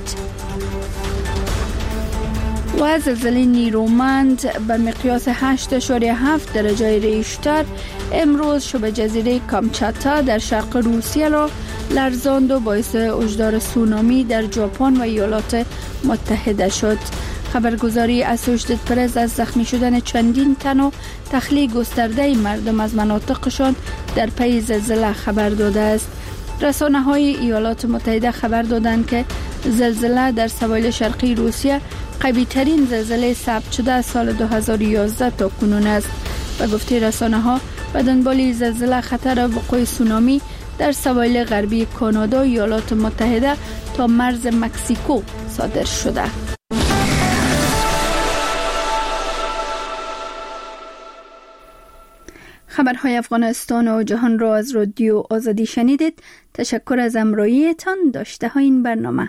و زلزله نیرومند به مقیاس هشت اشاریه هفت درجه ریشتر امروز شبه جزیره کامچاتا در شرق روسیه را لرزاند و باعث هشدار سونامی در ژاپن و ایالات متحده شد. خبرگزاری اسوشیتد پرس از زخمی شدن چندین تن و تخلیه گسترده مردم از مناطقشان در پی زلزله خبر داده است. رسانه‌های ایالات متحده خبر دادند که زلزله در سواحل شرقی روسیه قوی‌ترین زلزله ثبت شده از سال دو هزار و یازده تا کنون است. و گفته رسانه‌ها به دنبال زلزله خطر وقوع سونامی در سواحل غربی کانادا و ایالات متحده تا مرز مکزیکو صادر شده. خبرهای افغانستان و جهان را از رادیو آزادی شنیدید. تشکر از همراهیتان. داشته ها این برنامه.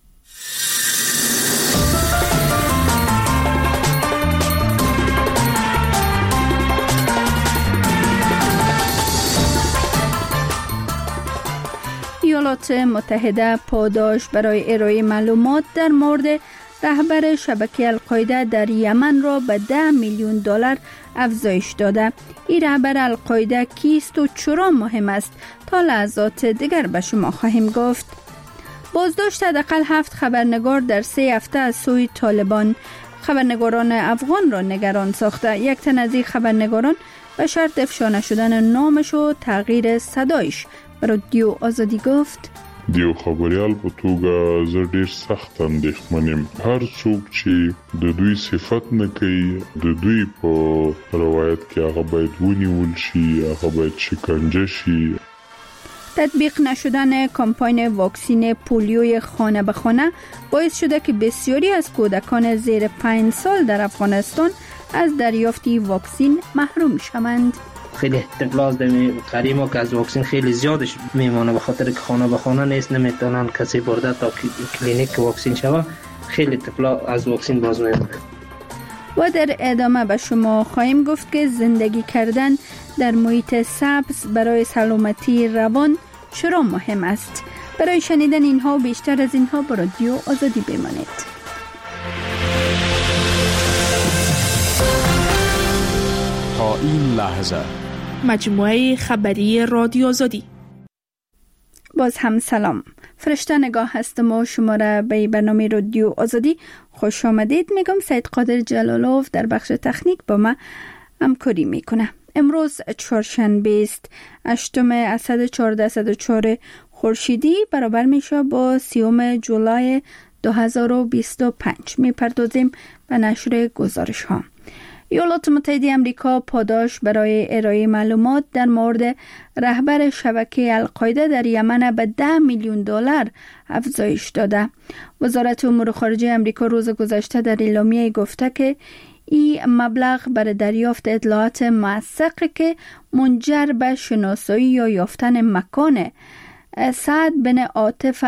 ایالات متحده پاداش برای ارائه معلومات در مورد رهبر شبکه القاعده در یمن را به ده میلیون دلار افزایش داده. این رهبر القاعده کیست و چرا مهم است تا لحظات دیگر به شما خواهیم گفت. بازداشت حداقل هفت خبرنگار در سه هفته از سوی طالبان خبرنگاران افغان را نگران ساخته. یک تن از این خبرنگاران به شرط افشا نشدن نامش و تغییر صدایش به رادیو آزادی گفت: دیو خبريال په توګه زه ډیر سخت اندېښمن یم. هر څوک چې د دوی صفت نه کوي د دوی په روایت کې هغه باید ونیول شي، هغه باید شکنجه شي. تطبیق نشدن کمپاین واکسین پولیوی خانه به خانه باعث شده که بسیاری از کودکان زیر پنج سال در افغانستان از دریافت واکسین محروم شوند. خیلی احتمال دمی قریما که از واکسین خیلی زیادش میمونه به خاطر که خانه به خانه نیست، نمیتونن کسی برده تا کلینیک واکسین شوه. خیلی احتمال از واکسین باز میمونه. و در ادامه به شما خواهیم گفت که زندگی کردن در محیط سبز برای سلامتی روان چرا مهم است. برای شنیدن اینها و بیشتر از اینها با رادیو آزادی بمانید. تا این لحظه مجموعه خبری رادیو آزادی. باز هم سلام. فرشته نگاه هستم و شما را به برنامه رادیو آزادی خوش آمدید میگم. سید قادر جلالوف در بخش تکنیک با ما همکاری میکنه. امروز چهارشنبه است، هشتم اسد چهارده صد و چهار خورشیدی برابر میشه با سیوم جولای دو هزار و بیست و پنج. میپردازیم به نشر گزارش ها. ایالات متحده آمریکا پاداش برای ارائه معلومات در مورد رهبر شبکه القاعده در یمن به ده میلیون دلار افزایش داده. وزارت امور خارجه آمریکا روز گذشته در اعلامیه گفته که این مبلغ برای دریافت اطلاعات موثق که منجر به شناسایی یا یافتن مکان سعد بن عاطف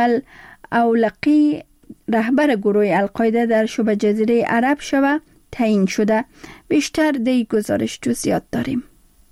الاولقی رهبر گروه القاعده در شبه جزیره عرب شود تعیین شده. بیشتر در گزارش جزئیات داریم.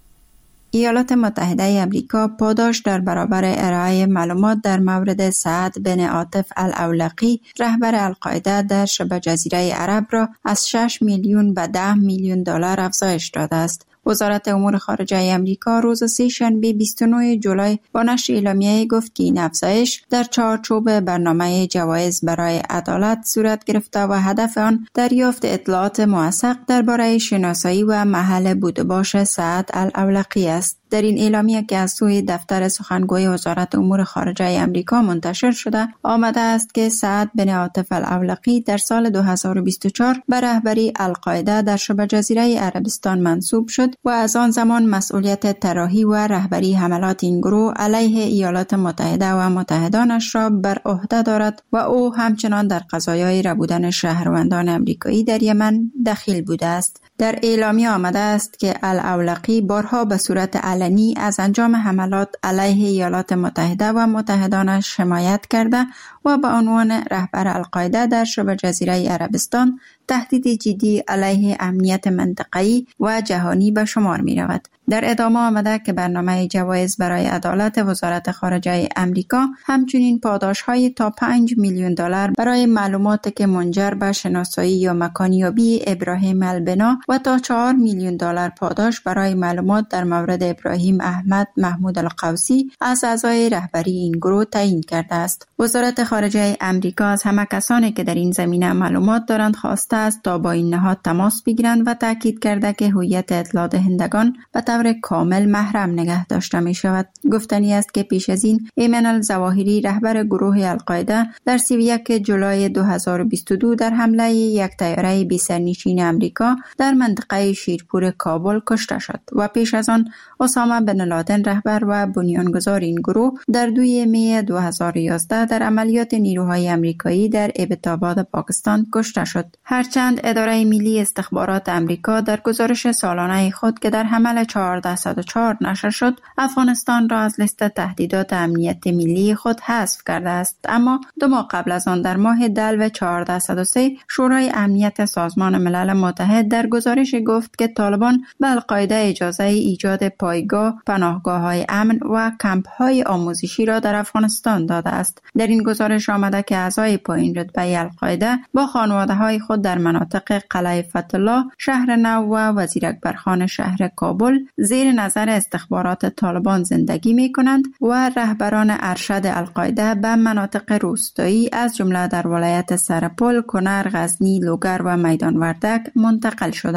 ایالات متحده آمریکا پاداش در برابر ارائه معلومات در مورد سعد بن عاطف الاولقی رهبر القاعده در شبه جزیره عرب را از شش میلیون به ده میلیون دلار افزایش داده است. وزارت امور خارجه آمریکا روز سه‌شنبه بیست و نه جولای با نشر اعلامیه گفت که این افزایش در چارچوب برنامه جوایز برای عدالت صورت گرفته و هدف آن دریافت اطلاعات موثق درباره شناسایی و محل بود و باش سعد الاولقی است. در این اعلامیه که از سوی دفتر سخنگوی وزارت امور خارجه آمریکا منتشر شده آمده است که سعد بن عاطف الاولقی در سال دو هزار و بیست و چهار به رهبری القاعده در شبه جزیره عربستان منصوب شد و از آن زمان مسئولیت طراحی و رهبری حملات این گروه علیه ایالات متحده و متحدانش را بر عهده دارد و او همچنان در قضایای ربودن شهروندان آمریکایی در یمن دخیل بوده است. در اعلامیه آمده است که الاولقی بارها به صورت علنی از انجام حملات علیه ایالات متحده و متحدانش حمایت کرده و به عنوان رهبر القاعده در شبه جزیره عربستان تهدید جدی علیه امنیت منطقه‌ای و جهانی به شمار می رود. در ادامه آمده که برنامه جوایز برای عدالت وزارت خارجه آمریکا همچنین پاداش‌های تا پنج میلیون دلار برای معلوماتی که منجر به شناسایی یا مکانیابی ابراهیم البنا و تا چهار میلیون دلار پاداش برای معلومات در مورد ابراهیم احمد محمود القوسی از اعضای رهبری این گروه تعیین کرده است. وزارت خارجه آمریکا از همه کسانی که در این زمینه معلومات دارند خواسته است تا با این نهاد تماس بگیرند و تاکید کرده که هویت اطلاع دهندگان به طور کامل محرم نگه داشته می شود. گفتنی است که پیش از این ایمن الظواهری رهبر گروه القاعده در سی و یک جولای دو هزار و بیست و دو در حمله یک طیاره بی سرنشین آمریکا در منطقه شیرپور کابل کشته شد و پیش از آن اسامه بن لادن رهبر و بنیانگذار این گروه در دوی می دو هزار و یازده در عملیات نیروهای آمریکایی در ابتاباد پاکستان کشته شد. هرچند اداره ملی استخبارات آمریکا در گزارش سالانه خود که در حمل چهارده صد و چهار نشر شد افغانستان را از لیست تهدیدات امنیت ملی خود حذف کرده است، اما دو ماه قبل از آن در ماه دلو چهارده صد و سه شورای امنیت سازمان ملل متحد در گزارش گفت که طالبان به القاعده اجازه ایجاد پایگاه، پناهگاه‌های امن و کمپ‌های آموزشی را در افغانستان داده است. در این گزارش آمده که اعضای پایین رتبه القاعده با خانواده‌های خود در مناطق قلعه فتح‌الله، شهر نو و وزیر اکبرخان شهر کابل زیر نظر استخبارات طالبان زندگی می‌کنند و رهبران ارشد القاعده به مناطق روستایی از جمله در ولایت سرپل، کنر، غزنی، لوگر و میدان وردک منتقل شدند.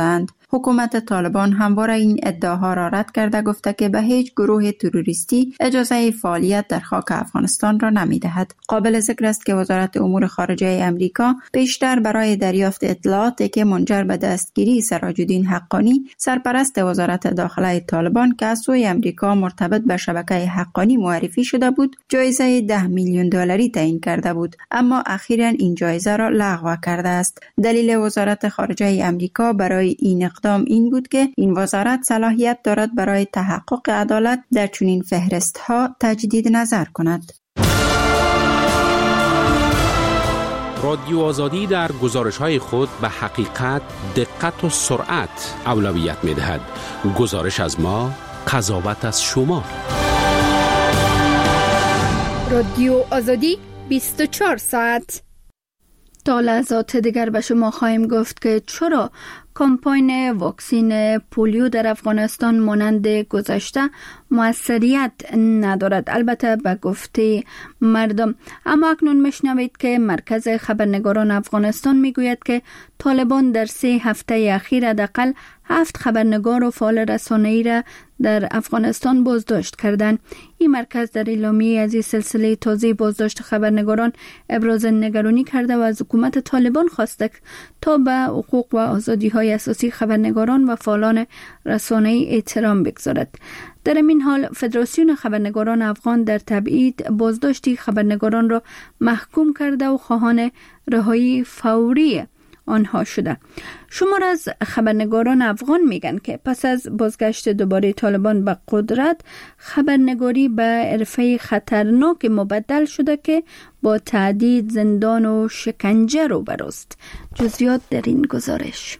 حکومت طالبان همواره این ادعاها را رد کرده گفته که به هیچ گروه تروریستی اجازه فعالیت در خاک افغانستان را نمی‌دهد. قابل ذکر است که وزارت امور خارجه امریکا پیشتر برای دریافت اطلاعاتی که منجر به دستگیری سراج الدین حقانی سرپرست وزارت داخله طالبان که از سوی امریکا مرتبط به شبکه حقانی معرفی شده بود جایزه ده میلیون دلاری تعیین کرده بود، اما اخیراً این جایزه را لغو کرده است. دلیل وزارت خارجه امریکا برای این اقدام این بود که این وزارت صلاحیت دارد برای تحقق عدالت در چنین فهرست‌ها تجدید نظر کند. رادیو آزادی در گزارش‌های خود به حقیقت، دقت و سرعت اولویت می‌دهد. گزارش از ما، قضاوت از شما. رادیو آزادی بیست و چهار ساعت. تا لحظات دیگر به شما خواهیم گفت که چرا کمپاین واکسین پولیو در افغانستان مانند گذشته موثریت ندارد، البته به گفته مردم. اما اکنون میشنوید که مرکز خبرنگاران افغانستان میگوید که طالبان در سه هفته اخیر حداقل هفت خبرنگار و فعال رسانه‌ای را در افغانستان بازداشت کردند. این مرکز در اعلامیه از این سلسله تازه بازداشت خبرنگاران ابراز نگرانی کرده و از حکومت طالبان خواسته تا به حقوق و آزادی‌های اساسی خبرنگاران و فعالان رسانه‌ای احترام بگذارد. در این حال فدراسیون خبرنگاران افغان در تبعید بازداشتی خبرنگاران را محکوم کرده و خواهان رهایی فوری آنها شده. شمار از خبرنگاران افغان میگن که پس از بازگشت دوباره طالبان به قدرت خبرنگاری به حرفه خطرناک مبدل شده که با تهدید، زندان و شکنجه روبروست. جزئیات در این گزارش.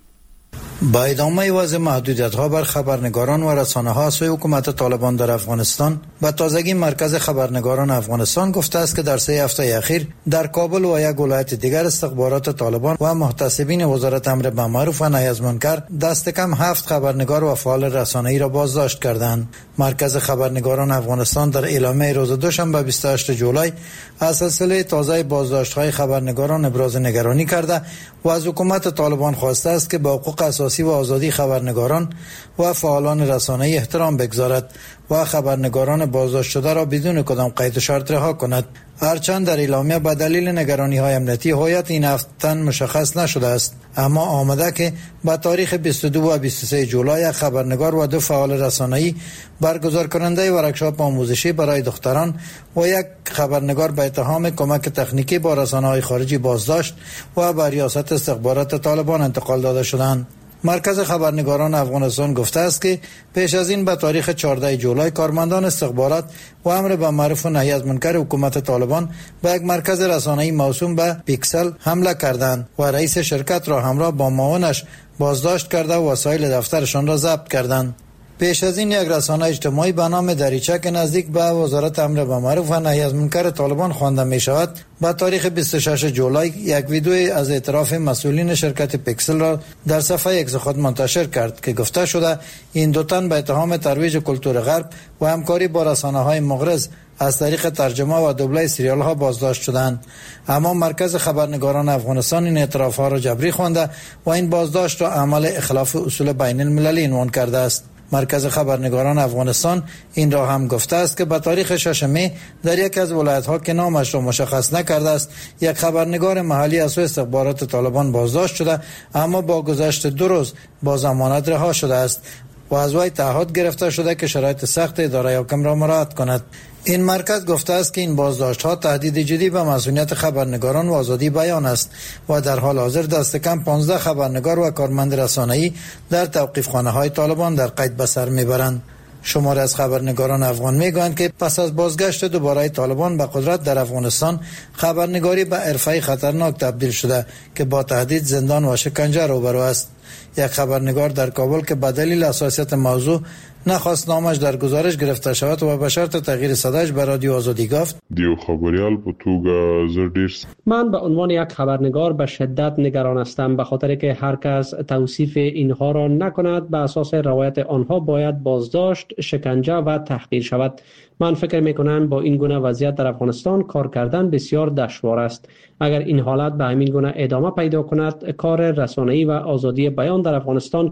با ادامه وضع محدودیت‌ها بر خبرنگاران و رسانه‌ها از سوی حکومت طالبان در افغانستان، به تازگی مرکز خبرنگاران افغانستان گفته است که در سه هفته اخیر در کابل و یک ولایت دیگر استخبارات طالبان و محتسبین وزارت امر بالمعروف و نهی از منکر دست کم هفت خبرنگار و فعال رسانه‌ای را بازداشت کردند. مرکز خبرنگاران افغانستان در اعلامیه روز دوشنبه بیست و هشتم جولای از سلسله تازه بازداشت‌های خبرنگاران ابراز نگرانی کرده و از حکومت طالبان خواسته است که به حقوق اساسی و آزادی خبرنگاران و فعالان رسانه‌ای احترام بگذارد و خبرنگاران بازداشت شده را بدون کدام قید و شرط رها کند. هرچند در اعلامیه به دلیل نگرانی‌های امنیتی هویت این هفت تن مشخص نشده است، اما آمده که به تاریخ بیست و دو و بیست و سه جولای خبرنگار و دو فعال رسانه‌ای برگزار کننده ورکشاپ آموزشی برای دختران و یک خبرنگار به اتهام کمک تکنیکی با رسانه‌های خارجی بازداشت و به ریاست استخبارات طالبان انتقال داده شدند. مرکز خبرنگاران افغانستان گفته است که پیش از این به تاریخ چهاردهم جولای کارمندان استخبارات و امر بالمعروف و نهی از منکر حکومت طالبان به یک مرکز رسانه‌ای موسوم به پیکسل حمله کردند و رئیس شرکت را همراه با معاونش بازداشت کرده و وسایل دفترشان را ضبط کردند. پیش از این یک رسانه اجتماعی به نام دریچه که نزدیک به وزارت امر بالمعروف و نهی از منکر طالبان خوانده می شود، با تاریخ بیست و ششم جولای یک ویدیو از اعتراف مسئولین شرکت پیکسل را در صفحه ایکس خود منتشر کرد که گفته شده این دو تن به اتهام ترویج کلتور غرب و همکاری با رسانه‌های مغرض از طریق ترجمه و دوبله سریال ها بازداشت شدند. اما مرکز خبرنگاران افغانستان این اعتراف ها را جبری خوانده و این بازداشت را عمل اخلاف اصول بین المللی عنوان کرده است. مرکز خبرنگاران افغانستان این را هم گفته است که به تاریخ ششم می در یکی از ولایت‌ها که نامش را مشخص نکرده است یک خبرنگار محلی از سوی استخبارات طالبان بازداشت شده، اما با گذشت دو روز با ضمانت رها شده است و از وی تعهد گرفته شده که شرایط سخت اداره حاکم را مراعات کند. این مرکز گفته است که این بازداشت‌ها تهدید جدی به مسئولیت خبرنگاران و آزادی بیان است و در حال حاضر دست کم پانزده خبرنگار و کارمند رسانه‌ای در توقیف‌خانه‌های طالبان در قید به سر می‌برند. شماری از خبرنگاران افغان میگویند که پس از بازگشت دوباره طالبان به قدرت در افغانستان خبرنگاری به حرفه خطرناک تبدیل شده که با تهدید، زندان و شکنجه روبرو است. یک خبرنگار در کابل که به دلیل حساسیت موضوع نخواست نامش در گزارش گرفته شود و به شرط تغییر صداش به رادیو آزادی گفت: دیو خبریال په توګه زه ډیر من به عنوان یک خبرنگار به شدت نگران هستم، به خاطر که هر کس توصیف اینها را نکند به اساس روایت آنها باید بازداشت، شکنجه و تحقیر شود. من فکر میکنم با این گونه وضعیت در افغانستان کار کردن بسیار دشوار است. اگر این حالت به همین گونه ادامه پیدا کند، کار رسانه‌ای و آزادی بیان در افغانستان که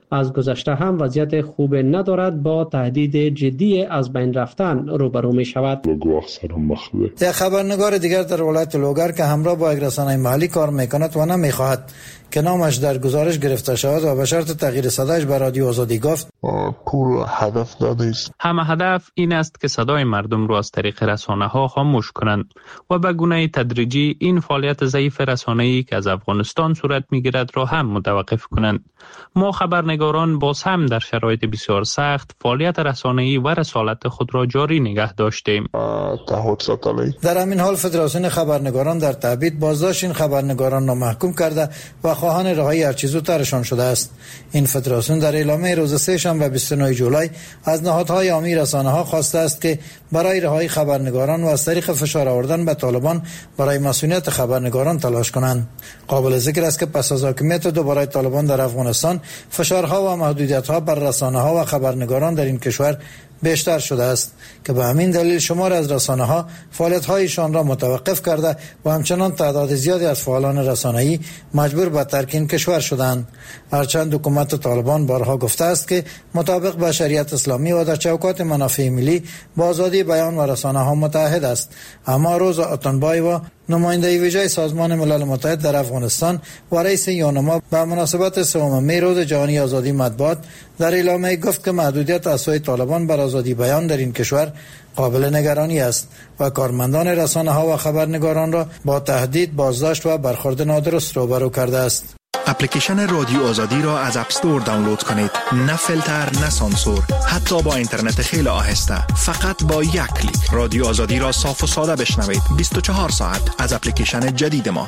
از گذشته هم وضعیت خوب ندارد، با تهدید جدی از بین رفتن روبرو می شود. یک خبرنگار دیگر در ولایت لوگر که همراه با یک رسانه محلی کار میکند و نمیخواهد که نامش در گزارش گرفته شود و به شرط تغییر صدایش به رادیو آزادی گفت پور هدف داده است. همه هدف این است که صدای مردم را از طریق رسانه ها خاموش کنند و به گونه تدریجی این فعالیت ضعیف رسانه‌ای که از افغانستان صورت میگیرد را هم متوقف کنند. ما خبرنگاران باز هم در شرایط بسیار سخت فعالیت رسانه‌ای و رسالت خود را جاری نگه داشتیم. در همین حال فدراسیون خبرنگاران در تبعید بازداشت این خبرنگاران را محکوم کرده و خواهان رهایی هر چه زودترشان شده است. این فدراسیون در اعلامیه روز سه شنبه بیست و نه جولای از نهادهای عامی رسانه‌ها خواسته است که برای رهایی خبرنگاران و از طریق فشار آوردن به طالبان برای مسئولیت خبرنگاران تلاش کنند. قابل ذکر است که پس از حاکمیت دوباره طالبان در افغانستان فشارها و محدودیت‌ها بر رسانه‌ها و خبرنگاران در این کشور بیشتر شده است که به همین دلیل شمار از رسانه‌ها فعالیت‌هایشان را متوقف کرده و همچنان تعداد زیادی از فعالان رسانه‌ای مجبور به ترک این کشور شدند. هرچند حکومت طالبان بارها گفته است که مطابق با شریعت اسلامی و در چوکات منافع ملی با آزادی بیان و رسانه‌ها متحد است، اما روز اتنبای و نماینده ویژه سازمان ملل متحد در افغانستان و رئیس یونما به مناسبت سوم می روز جهانی آزادی مطبوعات در اعلامیه گفت که محدودیت از سوی طالبان بر آزادی بیان در این کشور قابل نگرانی است و کارمندان رسانه‌ها و خبرنگاران را با تهدید، بازداشت و برخورد نادرست روبرو کرده است. اپلیکیشن رادیو آزادی را از اپ استور دانلود کنید. نه فیلتر، نه سانسور، حتی با اینترنت خیلی آهسته. فقط با یک کلیک رادیو آزادی را صاف و ساده بشنوید. بیست و چهار ساعت از اپلیکیشن جدید ما.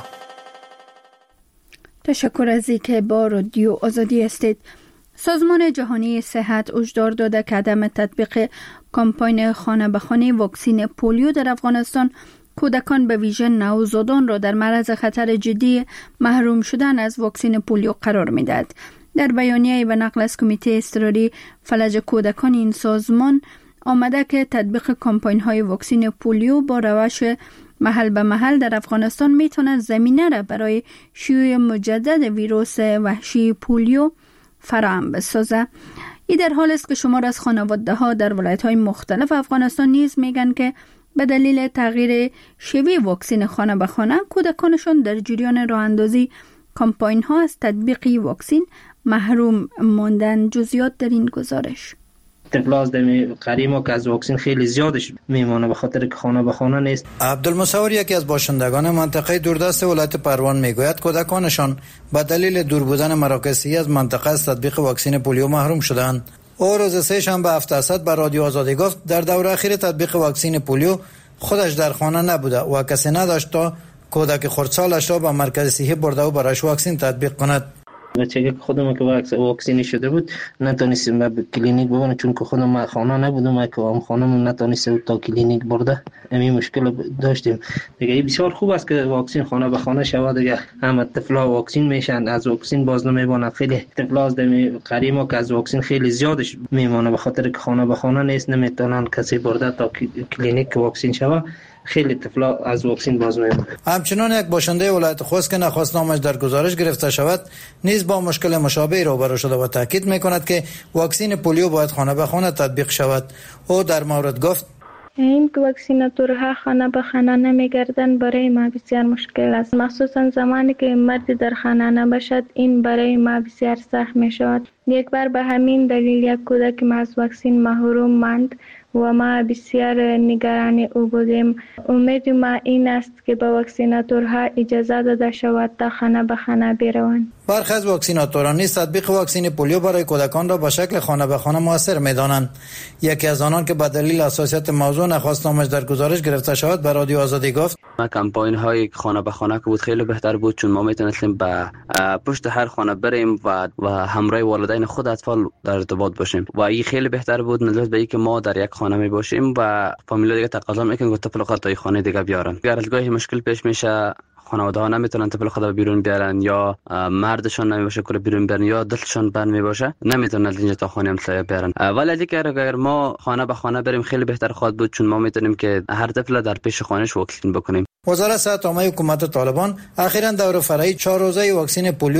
تشکر از اینکه با رادیو آزادی هستید. سازمان جهانی صحت هشدار داده که عدم تطبیق کمپاین خانه به خانه واکسن پولیو در افغانستان کودکان به ویژه نوزادان را در معرض خطر جدی محروم شدن از واکسن پولیو قرار می‌دهد. در بیانیه‌ای به نقل از کمیته اضطراری فلج کودکان این سازمان آمده که تطبیق کمپاین‌های واکسن پولیو با روش محل به محل در افغانستان می‌تواند زمینه را برای شیوع مجدد ویروس وحشی پولیو فراهم بسازد. این در حال است که شمار از خانواده‌ها در ولایت‌های مختلف افغانستان نیز میگن که به دلیل تغییر شیوه واکسن خانه به خانه کودکانشان در جریان راه اندازی کمپاین ها از تطبیق واکسن محروم ماندن. جزئیات در این گزارش. طفل دمی قریما که از واکسن خیلی زیادش میمونه به خاطر که خانه به خانه نیست. عبدالمصور یکی از باشندگان منطقه دوردست ولایت پروان میگوید کودکانشان به دلیل دور بودن مراکز صحی از منطقه از تطبیق واکسن پولیو محروم شدند. او روز سه شنبه هفتصد به رادیو آزادی گفت در دوره اخیر تطبیق واکسن پولیو خودش در خانه نبوده و کسی نداشت تا کودک خردسالش را به مرکز صحی برده و برایش واکسن تطبیق کند. بچه که خودم که واکسینی شده بود نتونستم به کلینیک ببرم چون که خودم خانه نبودم که ام خانم نتونست تا کلینیک برده. همین مشکل داشتیم دیگه. بسیار خوب است که واکسن خانه به خانه شود دیگه. همه طفلا واکسن میشن، از واکسن باز نمیمونن. خیلی طفلا از دمی قریما که از واکسن خیلی زیادش میمونه به خاطر که خانه به خانه نیست، نمیتونن کسی برده تا کلینیک واکسن شود. خیلی طفلا از واکسن باز میمونه. همچنان یک باشنده ولایت خوست که نخواست نامش در گزارش گرفته شود نیز با مشکل مشابه روبرو شده و تاکید میکند که واکسن پولیو باید خانه به خانه تطبیق شود. او در مورد گفت این که واکسیناتورها خانه به خانه نمیگردن برای ما بسیار مشکل است، مخصوصا زمانی که مردی در خانه نباشد. این برای ما بسیار سخت می شود. یک بار به همین دلیل یک کودک ما از واکسن محروم ماند و ما بسیار نگران او بودیم. امید ما این است که به واکسیناتورها اجازه داده شود تا خانه به خانه بروند. برخی از واکسیناتوران نیز تطبیق واکسن پولیو برای کودکان را به شکل خانه به خانه موثر می‌دانند. یکی از آنان که به دلیل حساسیت موضوع نخواست نامش در گزارش گرفته شود به رادیو آزادی گفت ما کمپاین های خانه به خانه که بود خیلی بهتر بود، چون ما میتونستیم به پشت هر خانه بریم و و همراه والدین خود اطفال در ارتباط باشیم و این خیلی بهتر بود نسبت به اینکه ما در یک خانه می باشیم و فامیل دیگه تقاضا میکنن که طفل خود تا خانه دیگه بیارن. اگر از گاهی مشکل پیش میشه خانواده ها نمیتونن طفل خود بیرون بیارن یا مردشون نمیباشه که بیرون بیارن یا دلشون بند میباشه نمیتونن از اینجا تا خانه همسایه بیارن. ولی دیگه اگر ما خانه به خانه بریم خیلی بهتر خواهد بود، چون ما میتونیم که هر طفل در پیش خانهش واکسن بکنیم. وزارت صحت عامه حکومت طالبان اخیراً دوره فرعی چهار روزه واکسن پولیو را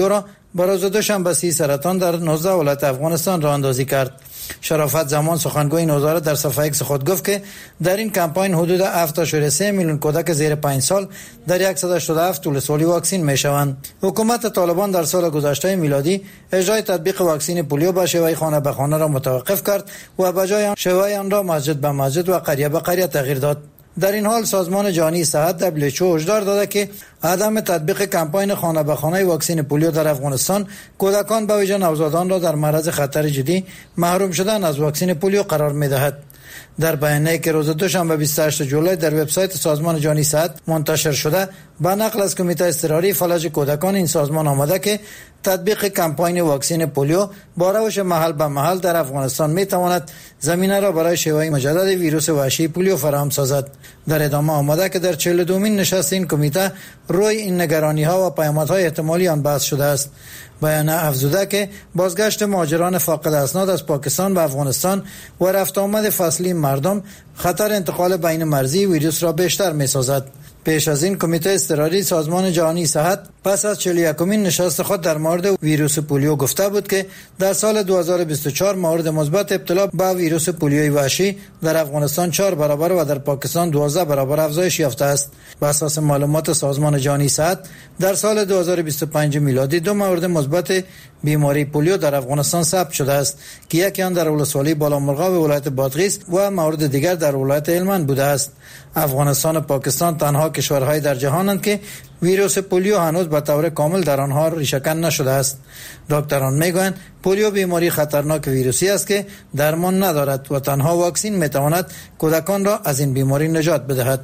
با روز دوشنبه سی سرطان در نوزده ولایت افغانستان راه اندازی کرد. شرافت زمان سخنگوی این وزارت در صفحه ایکس خود گفت که در این کمپاین حدود هفت ممیز سه میلیون کودک زیر پنج سال در صد و هشتاد و هفت ولسوالی واکسین میشوند. حکومت طالبان در سال گذشته میلادی اجرای تطبیق واکسین پولیو به شیوه خانه به خانه را متوقف کرد و به جای آن شیوه آن را مسجد به مسجد و قریه به قریه تغییر داد. در این حال سازمان جهانی صحت دبلیو اچ او هشدار داده که عدم تطبیق کمپاین خانه به خانه واکسن پولیو در افغانستان کودکان به ویژه نوزادان را در معرض خطر جدی محروم شدن از واکسن پولیو قرار می‌دهد. در بیانیه‌ای که روز دوشنبه بیست و هشتم جولای در وبسایت سازمان جهانی صحت منتشر شده با نقل از کمیته اضطراری فلج کودکان این سازمان آمده که تطبیق کمپاین واکسن پولیو با روش محل به محل در افغانستان می تواند زمینه را برای شیوع مجدد ویروس وحشی پولیو فراهم سازد. در ادامه آمده که در چهل و دومین نشست این کمیته روی این نگرانی‌ها و پیامدهای احتمالی آن بحث شده است. بیانیه افزوده که بازگشت مهاجران فاقد اسناد از پاکستان به افغانستان و رفت آمد فصلی مردم خطر انتقال بین مرزی ویروس را بیشتر می سازد. پیش از این کمیته اضطراری سازمان جهانی صحت پس از چهل و یکمین نشست خود در مورد ویروس پولیو گفته بود که در سال دو هزار و بیست و چهار مورد مثبت ابتلا به ویروس پولیوی وحشی در افغانستان چهار برابر و در پاکستان دوازده برابر افزایش یافته است. بر اساس معلومات سازمان جهانی صحت در سال دو هزار و بیست و پنج میلادی دو مورد مثبت بیماری پولیو در افغانستان ثبت شده است که یکی آن در ولسوالی بالامرغاب ولایت بادغیس و مورد دیگر در ولایت هلمند بوده است. افغانستان و پاکستان تنها کشورهای در جهانند که ویروس پولیو هنوز به طور کامل در آنها ریشه‌کن نشده است. دکتران میگویند پولیو بیماری خطرناک ویروسی است که درمان ندارد و تنها واکسن میتواند کودکان را از این بیماری نجات بدهد.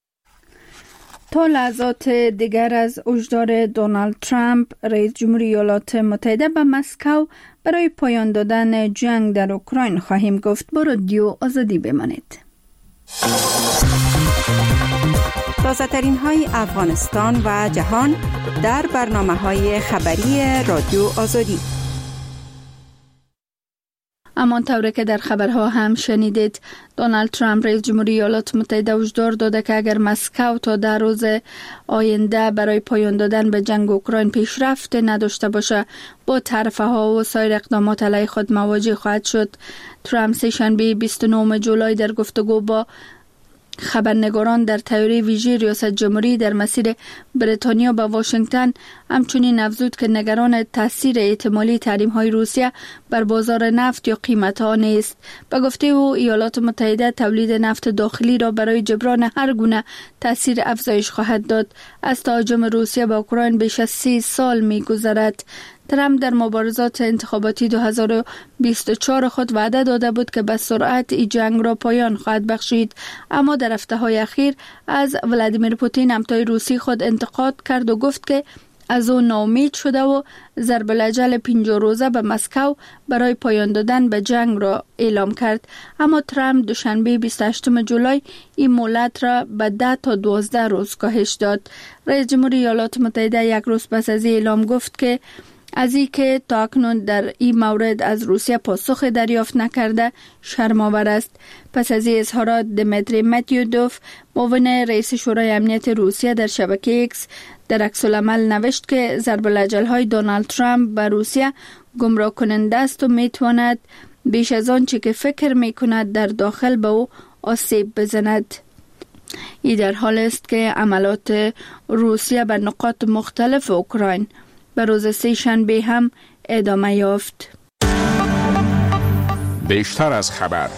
تا لحظات دیگر از هشدار دونالد ترامپ رئیس جمهوری ایالات متحده به مسکو برای پایان دادن جنگ در اوکراین خواهیم گفت. با رادیو آزادی بمانید. تازه ترین های افغانستان و جهان در برنامه های خبری رادیو آزادی. امان طوری که در خبرها هم شنیدید، دونالد ترامپ رئیس جمهوری ایالات متحده هشدار داده که اگر مسکو تا در روز آینده برای پایان دادن به جنگ اوکراین پیشرفت نداشته باشه با طرفه ها و سایر اقدامات علیه خود مواجه خواهد شد. ترامپ سه‌شنبه بیست و نهم جولای در گفتگو با خبرنگاران در طیاره ویژه ریاست جمهوری در مسیر بریتانیا به واشنگتن همچنین افزود که نگران تاثیر احتمالی تحریم‌های روسیه بر بازار نفت یا قیمت‌ها نیست. به گفته او ایالات متحده تولید نفت داخلی را برای جبران هر گونه تاثیر افزایش خواهد داد. از تهاجم روسیه به اوکراین بیش از سی سال می‌گذرد. ترامپ در مبارزات انتخاباتی دو هزار و بیست و چهار خود وعده داده بود که به سرعت این جنگ را پایان خواهد بخشید، اما در هفته‌های اخیر از ولادیمیر پوتین همتای روسی خود انتقاد کرد و گفت که از او ناامید شده و ضرب الاجل پنجاه روزه به مسکو برای پایان دادن به جنگ را اعلام کرد. اما ترامپ دوشنبه بیست و هشتم جولای این مهلت را به ده تا دوازده روز کاهش داد. رئیس جمهوری ایالات متحده یک روز پس از اعلام گفت که از این که تا اکنون در این مورد از روسیه پاسخ دریافت نکرده شرم‌آور است. پس از این اظهارات دمیتری مدودوف معاون رئیس شورای امنیت روسیه در شبکه ایکس در عکس‌العمل نوشت که ضرب الاجل‌های دونالد ترامپ به روسیه گمراه کننده است و میتواند بیش از آنچه که فکر میکند در داخل به او آسیب بزند. این در حال است که عملات روسیه بر نقاط مختلف اوکراین به روز سه شنبه هم ادامه یافت. بیشتر از خبر.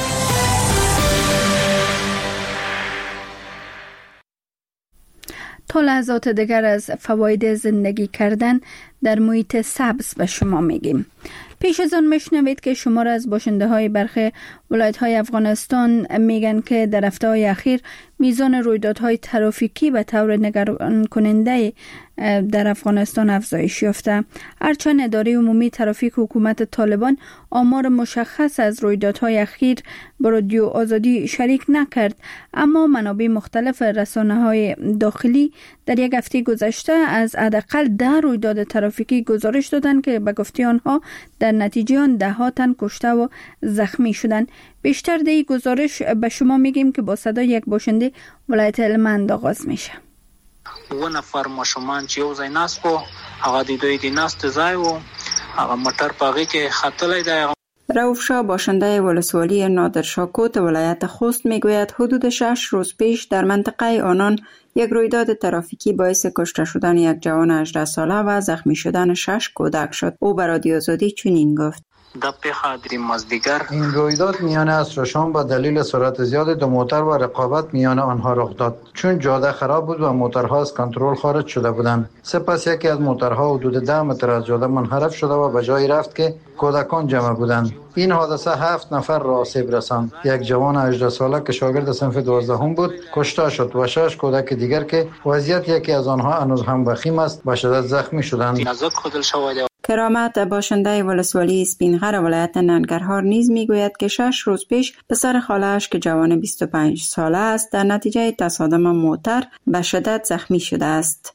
تا لحظات دیگر از فواید زندگی کردن در محیط سبز به شما میگیم. پیش از آن میشنوید که شمار از باشنده های برخی ولایت های افغانستان میگن که در هفته های اخیر میزان رویدادهای ترافیکی به طور نگران کننده در افغانستان افزایش یافته. هرچند اداره عمومی ترافیک حکومت طالبان آمار مشخص از رویدادهای اخیر با رادیو آزادی شریک نکرد، اما منابع مختلف رسانه‌های داخلی در یک هفته گذشته از حداقل ده رویداد ترافیکی گزارش دادند که به گفته آنها در نتیجه آن ده ها تن کشته و زخمی شدند. بیشتر در این گزارش به شما میگیم که با صدای یک باشنده ولایت هلمند آغاز میشه. و نفر ماشومان چې یو ځای ناست وو، هغه د دوی د ناست ځای وو، هغه موټر په هغې کې ختلی دی. رؤوف شاه باشنده ولسوالی نادرشاه کوت ولایت خوست میگوید حدود شش روز پیش در منطقه آنان یک رویداد ترافیکی باعث کشته شدن یک جوان هجده ساله و زخمی شدن شش کودک شد. او به رادیو آزادی چنین گفت: در پیخه در مازدیگر این رویداد میان عصر و شام به دلیل سرعت زیاد دو موتر و رقابت میان آنها رخ داد، چون جاده خراب بود و موترها از کنترل خارج شده بودند. سپس یکی از موترها حدود ده متر از جاده منحرف شده و به جایی رفت که کودکان جمع بودند. این حادثه هفت نفر را آسیب رساند. یک جوان هجده ساله که شاگرد صنف دوازدهم بود کشته شد و شش کودک دیگر که وضعیت یکی از آنها هنوز هم وخیم است به شدت زخمی شدند. کرامت باشنده ولسوالی اسپینغر ولایت ننگرهار نیز میگوید که شش روز پیش پسر خاله‌اش که جوان بیست و پنج ساله است در نتیجه تصادم موتر به شدت زخمی شده است.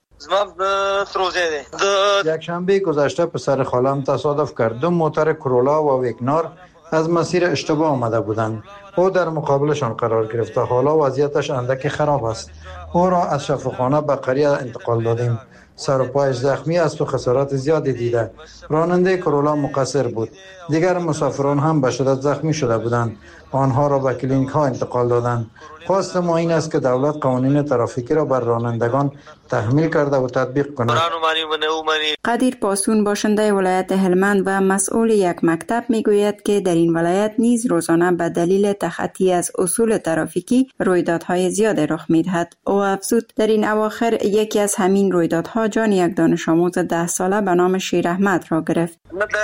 یک شنبه گذشته پسر خالم تصادف کرد. دو موتر کرولا و ویگنار از مسیر اشتباه آمده بودند. او در مقابلشان قرار گرفت و حالا وضعیتش اندکی خراب است. او را از شفاخانه به قریه انتقال دادیم. سر و پایش زخمی است و خسارات زیادی دیده. راننده کرولا مقصر بود. دیگر مسافران هم به شدت زخمی شده بودند. آنها را به کلینیک ها انتقال دادند. خواست ما این است که دولت قوانین ترافیکی را بر رانندگان تحمیل کرده و تطبیق کند. قدیر پاسون باشنده ولایت هلمند و مسئول یک مکتب میگوید که در این ولایت نیز روزانه به دلیل تخطی از اصول ترافیکی رویدادهای زیاد رخ میدهد. او افزود در این اواخر یکی از همین رویدادها جان یک دانش آموز ده ساله به نام شیر احمد را گرفت.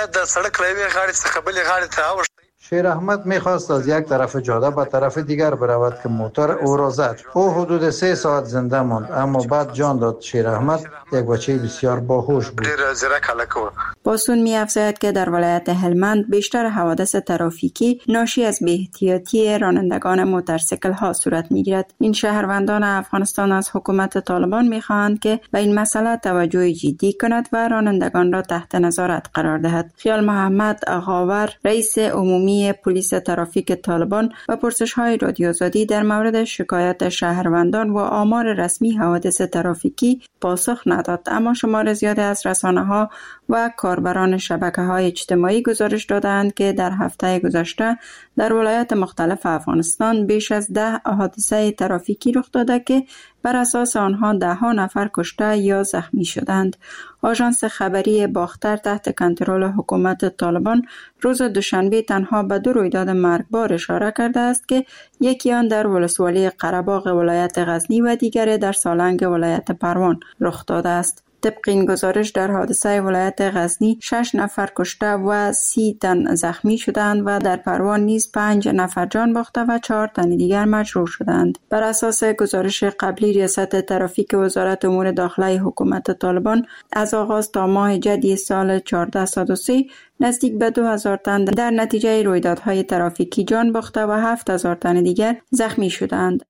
شیر احمد میخواست از یک طرف جاده به طرف دیگر برود که موتور او را زد. او حدود سه ساعت زنده ماند اما بعد جان داد. شیر احمد یک بچه بسیار باهوش بود. پاسون می افزاید که در ولایت هلمند بیشتر حوادث ترافیکی ناشی از بی‌احتیاطی رانندگان موتورسیکل ها صورت می گیرد. این شهروندان افغانستان از حکومت طالبان می خواهند که به این مسئله توجه جدی کند و رانندگان را تحت نظارت قرار دهد. خیال محمد غاور رئیس عمومی پلیس ترافیک طالبان و پرسش های رادیو آزادی در مورد شکایت شهروندان و آمار رسمی حوادث ترافیکی پاسخ نداد، اما شمار زیادی از رسانه ها و کاربران شبکه های اجتماعی گزارش دادند که در هفته گذشته در ولایات مختلف افغانستان بیش از ده حادثه ترافیکی رخ داده که بر اساس آنها ده ها نفر کشته یا زخمی شدند. آژانس خبری باختر تحت کنترل حکومت طالبان روز دوشنبه تنها به دو رویداد مرگبار اشاره کرده است که یکی آن در ولسوالی قره‌باغ ولایت غزنی و دیگر در سالنگ ولایت پروان رخ داده است. طبق این گزارش در حادثه ولایت غزنی شش نفر کشته و سی تن زخمی شدند و در پروان نیز پنج نفر جان باخته و چهار تن دیگر مجروح شدند. بر اساس گزارش قبلی ریاست ترافیک وزارت امور داخلی حکومت طالبان از آغاز تا ماه جدی سال چهارده صد و سه نزدیک به دو هزار تن در نتیجه رویدادهای ترافیکی جان باخته و هفت هزار تن دیگر زخمی شدند.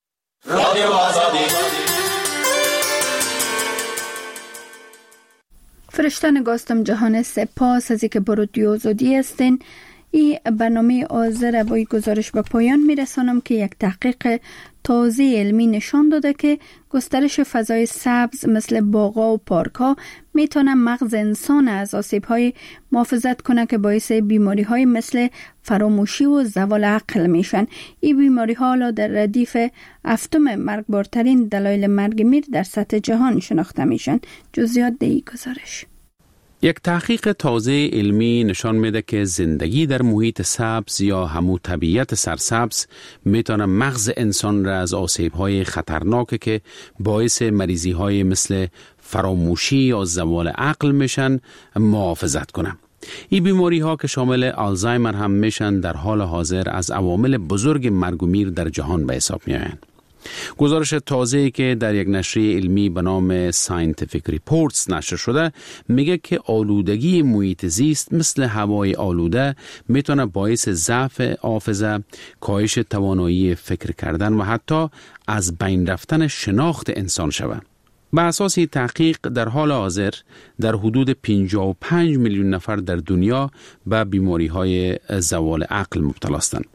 فرشته نگاستم جهان سپاس از اینکه با رادیو آزادی هستین. این برنامه آذر با این گزارش به پایان میرسانم که یک تحقیق تازه علمی نشان داده که گسترش فضای سبز مثل باغ‌ها و پارک‌ها میتونه مغز انسان از آسیب‌های محافظت کنه که باعث بیماری‌های مثل فراموشی و زوال عقل میشن. این بیماری‌ها حالا در ردیف هفتم مرگبارترین دلایل مرگ میر در سطح جهان شناخته میشن. جزئیات در این گزارش. یک تحقیق تازه علمی نشان میده که زندگی در محیط سبز یا همون طبیعت سرسبز میتونه مغز انسان را از آسیب‌های خطرناک که باعث مریضی‌های مثل فراموشی یا زوال عقل میشن محافظت کنه. این بیماری‌ها که شامل آلزایمر هم میشن در حال حاضر از عوامل بزرگ مرگ و میر در جهان به حساب میآیند. گزارش تازه‌ای که در یک نشریه علمی به نام Scientific Reports نشر شده میگه که آلودگی محیط زیست مثل هوای آلوده میتونه باعث ضعف حافظه، کاهش توانایی فکر کردن و حتی از بین رفتن شناخت انسان شود. به اساس تحقیق در حال حاضر در حدود پنجاه و پنج میلیون نفر در دنیا به بیماری‌های زوال عقل مبتلا هستند.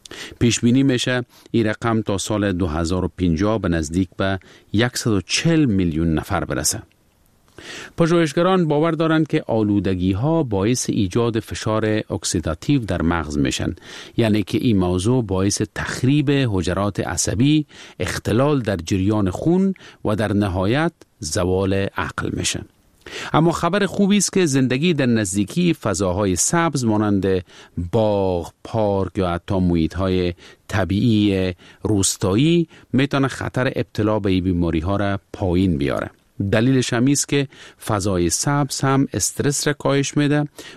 پیش بینی میشه این رقم تا سال دو هزار و پنجاه به نزدیک به صد و چهل میلیون نفر برسه. پژوهشگران باور دارند که آلودگی ها باعث ایجاد فشار اکسیداتیو در مغز میشن، یعنی که این موضوع باعث تخریب حجرات عصبی، اختلال در جریان خون و در نهایت زوال عقل میشه. اما خبر خوبی است که زندگی در نزدیکی فضاهای سبز مانند باغ، پارک یا حتی محیط‌های طبیعی روستایی میتونه خطر ابتلا به این بیماری‌ها را پایین بیاره. دلیلش هم است که فضای سبز هم استرس را کاهش میده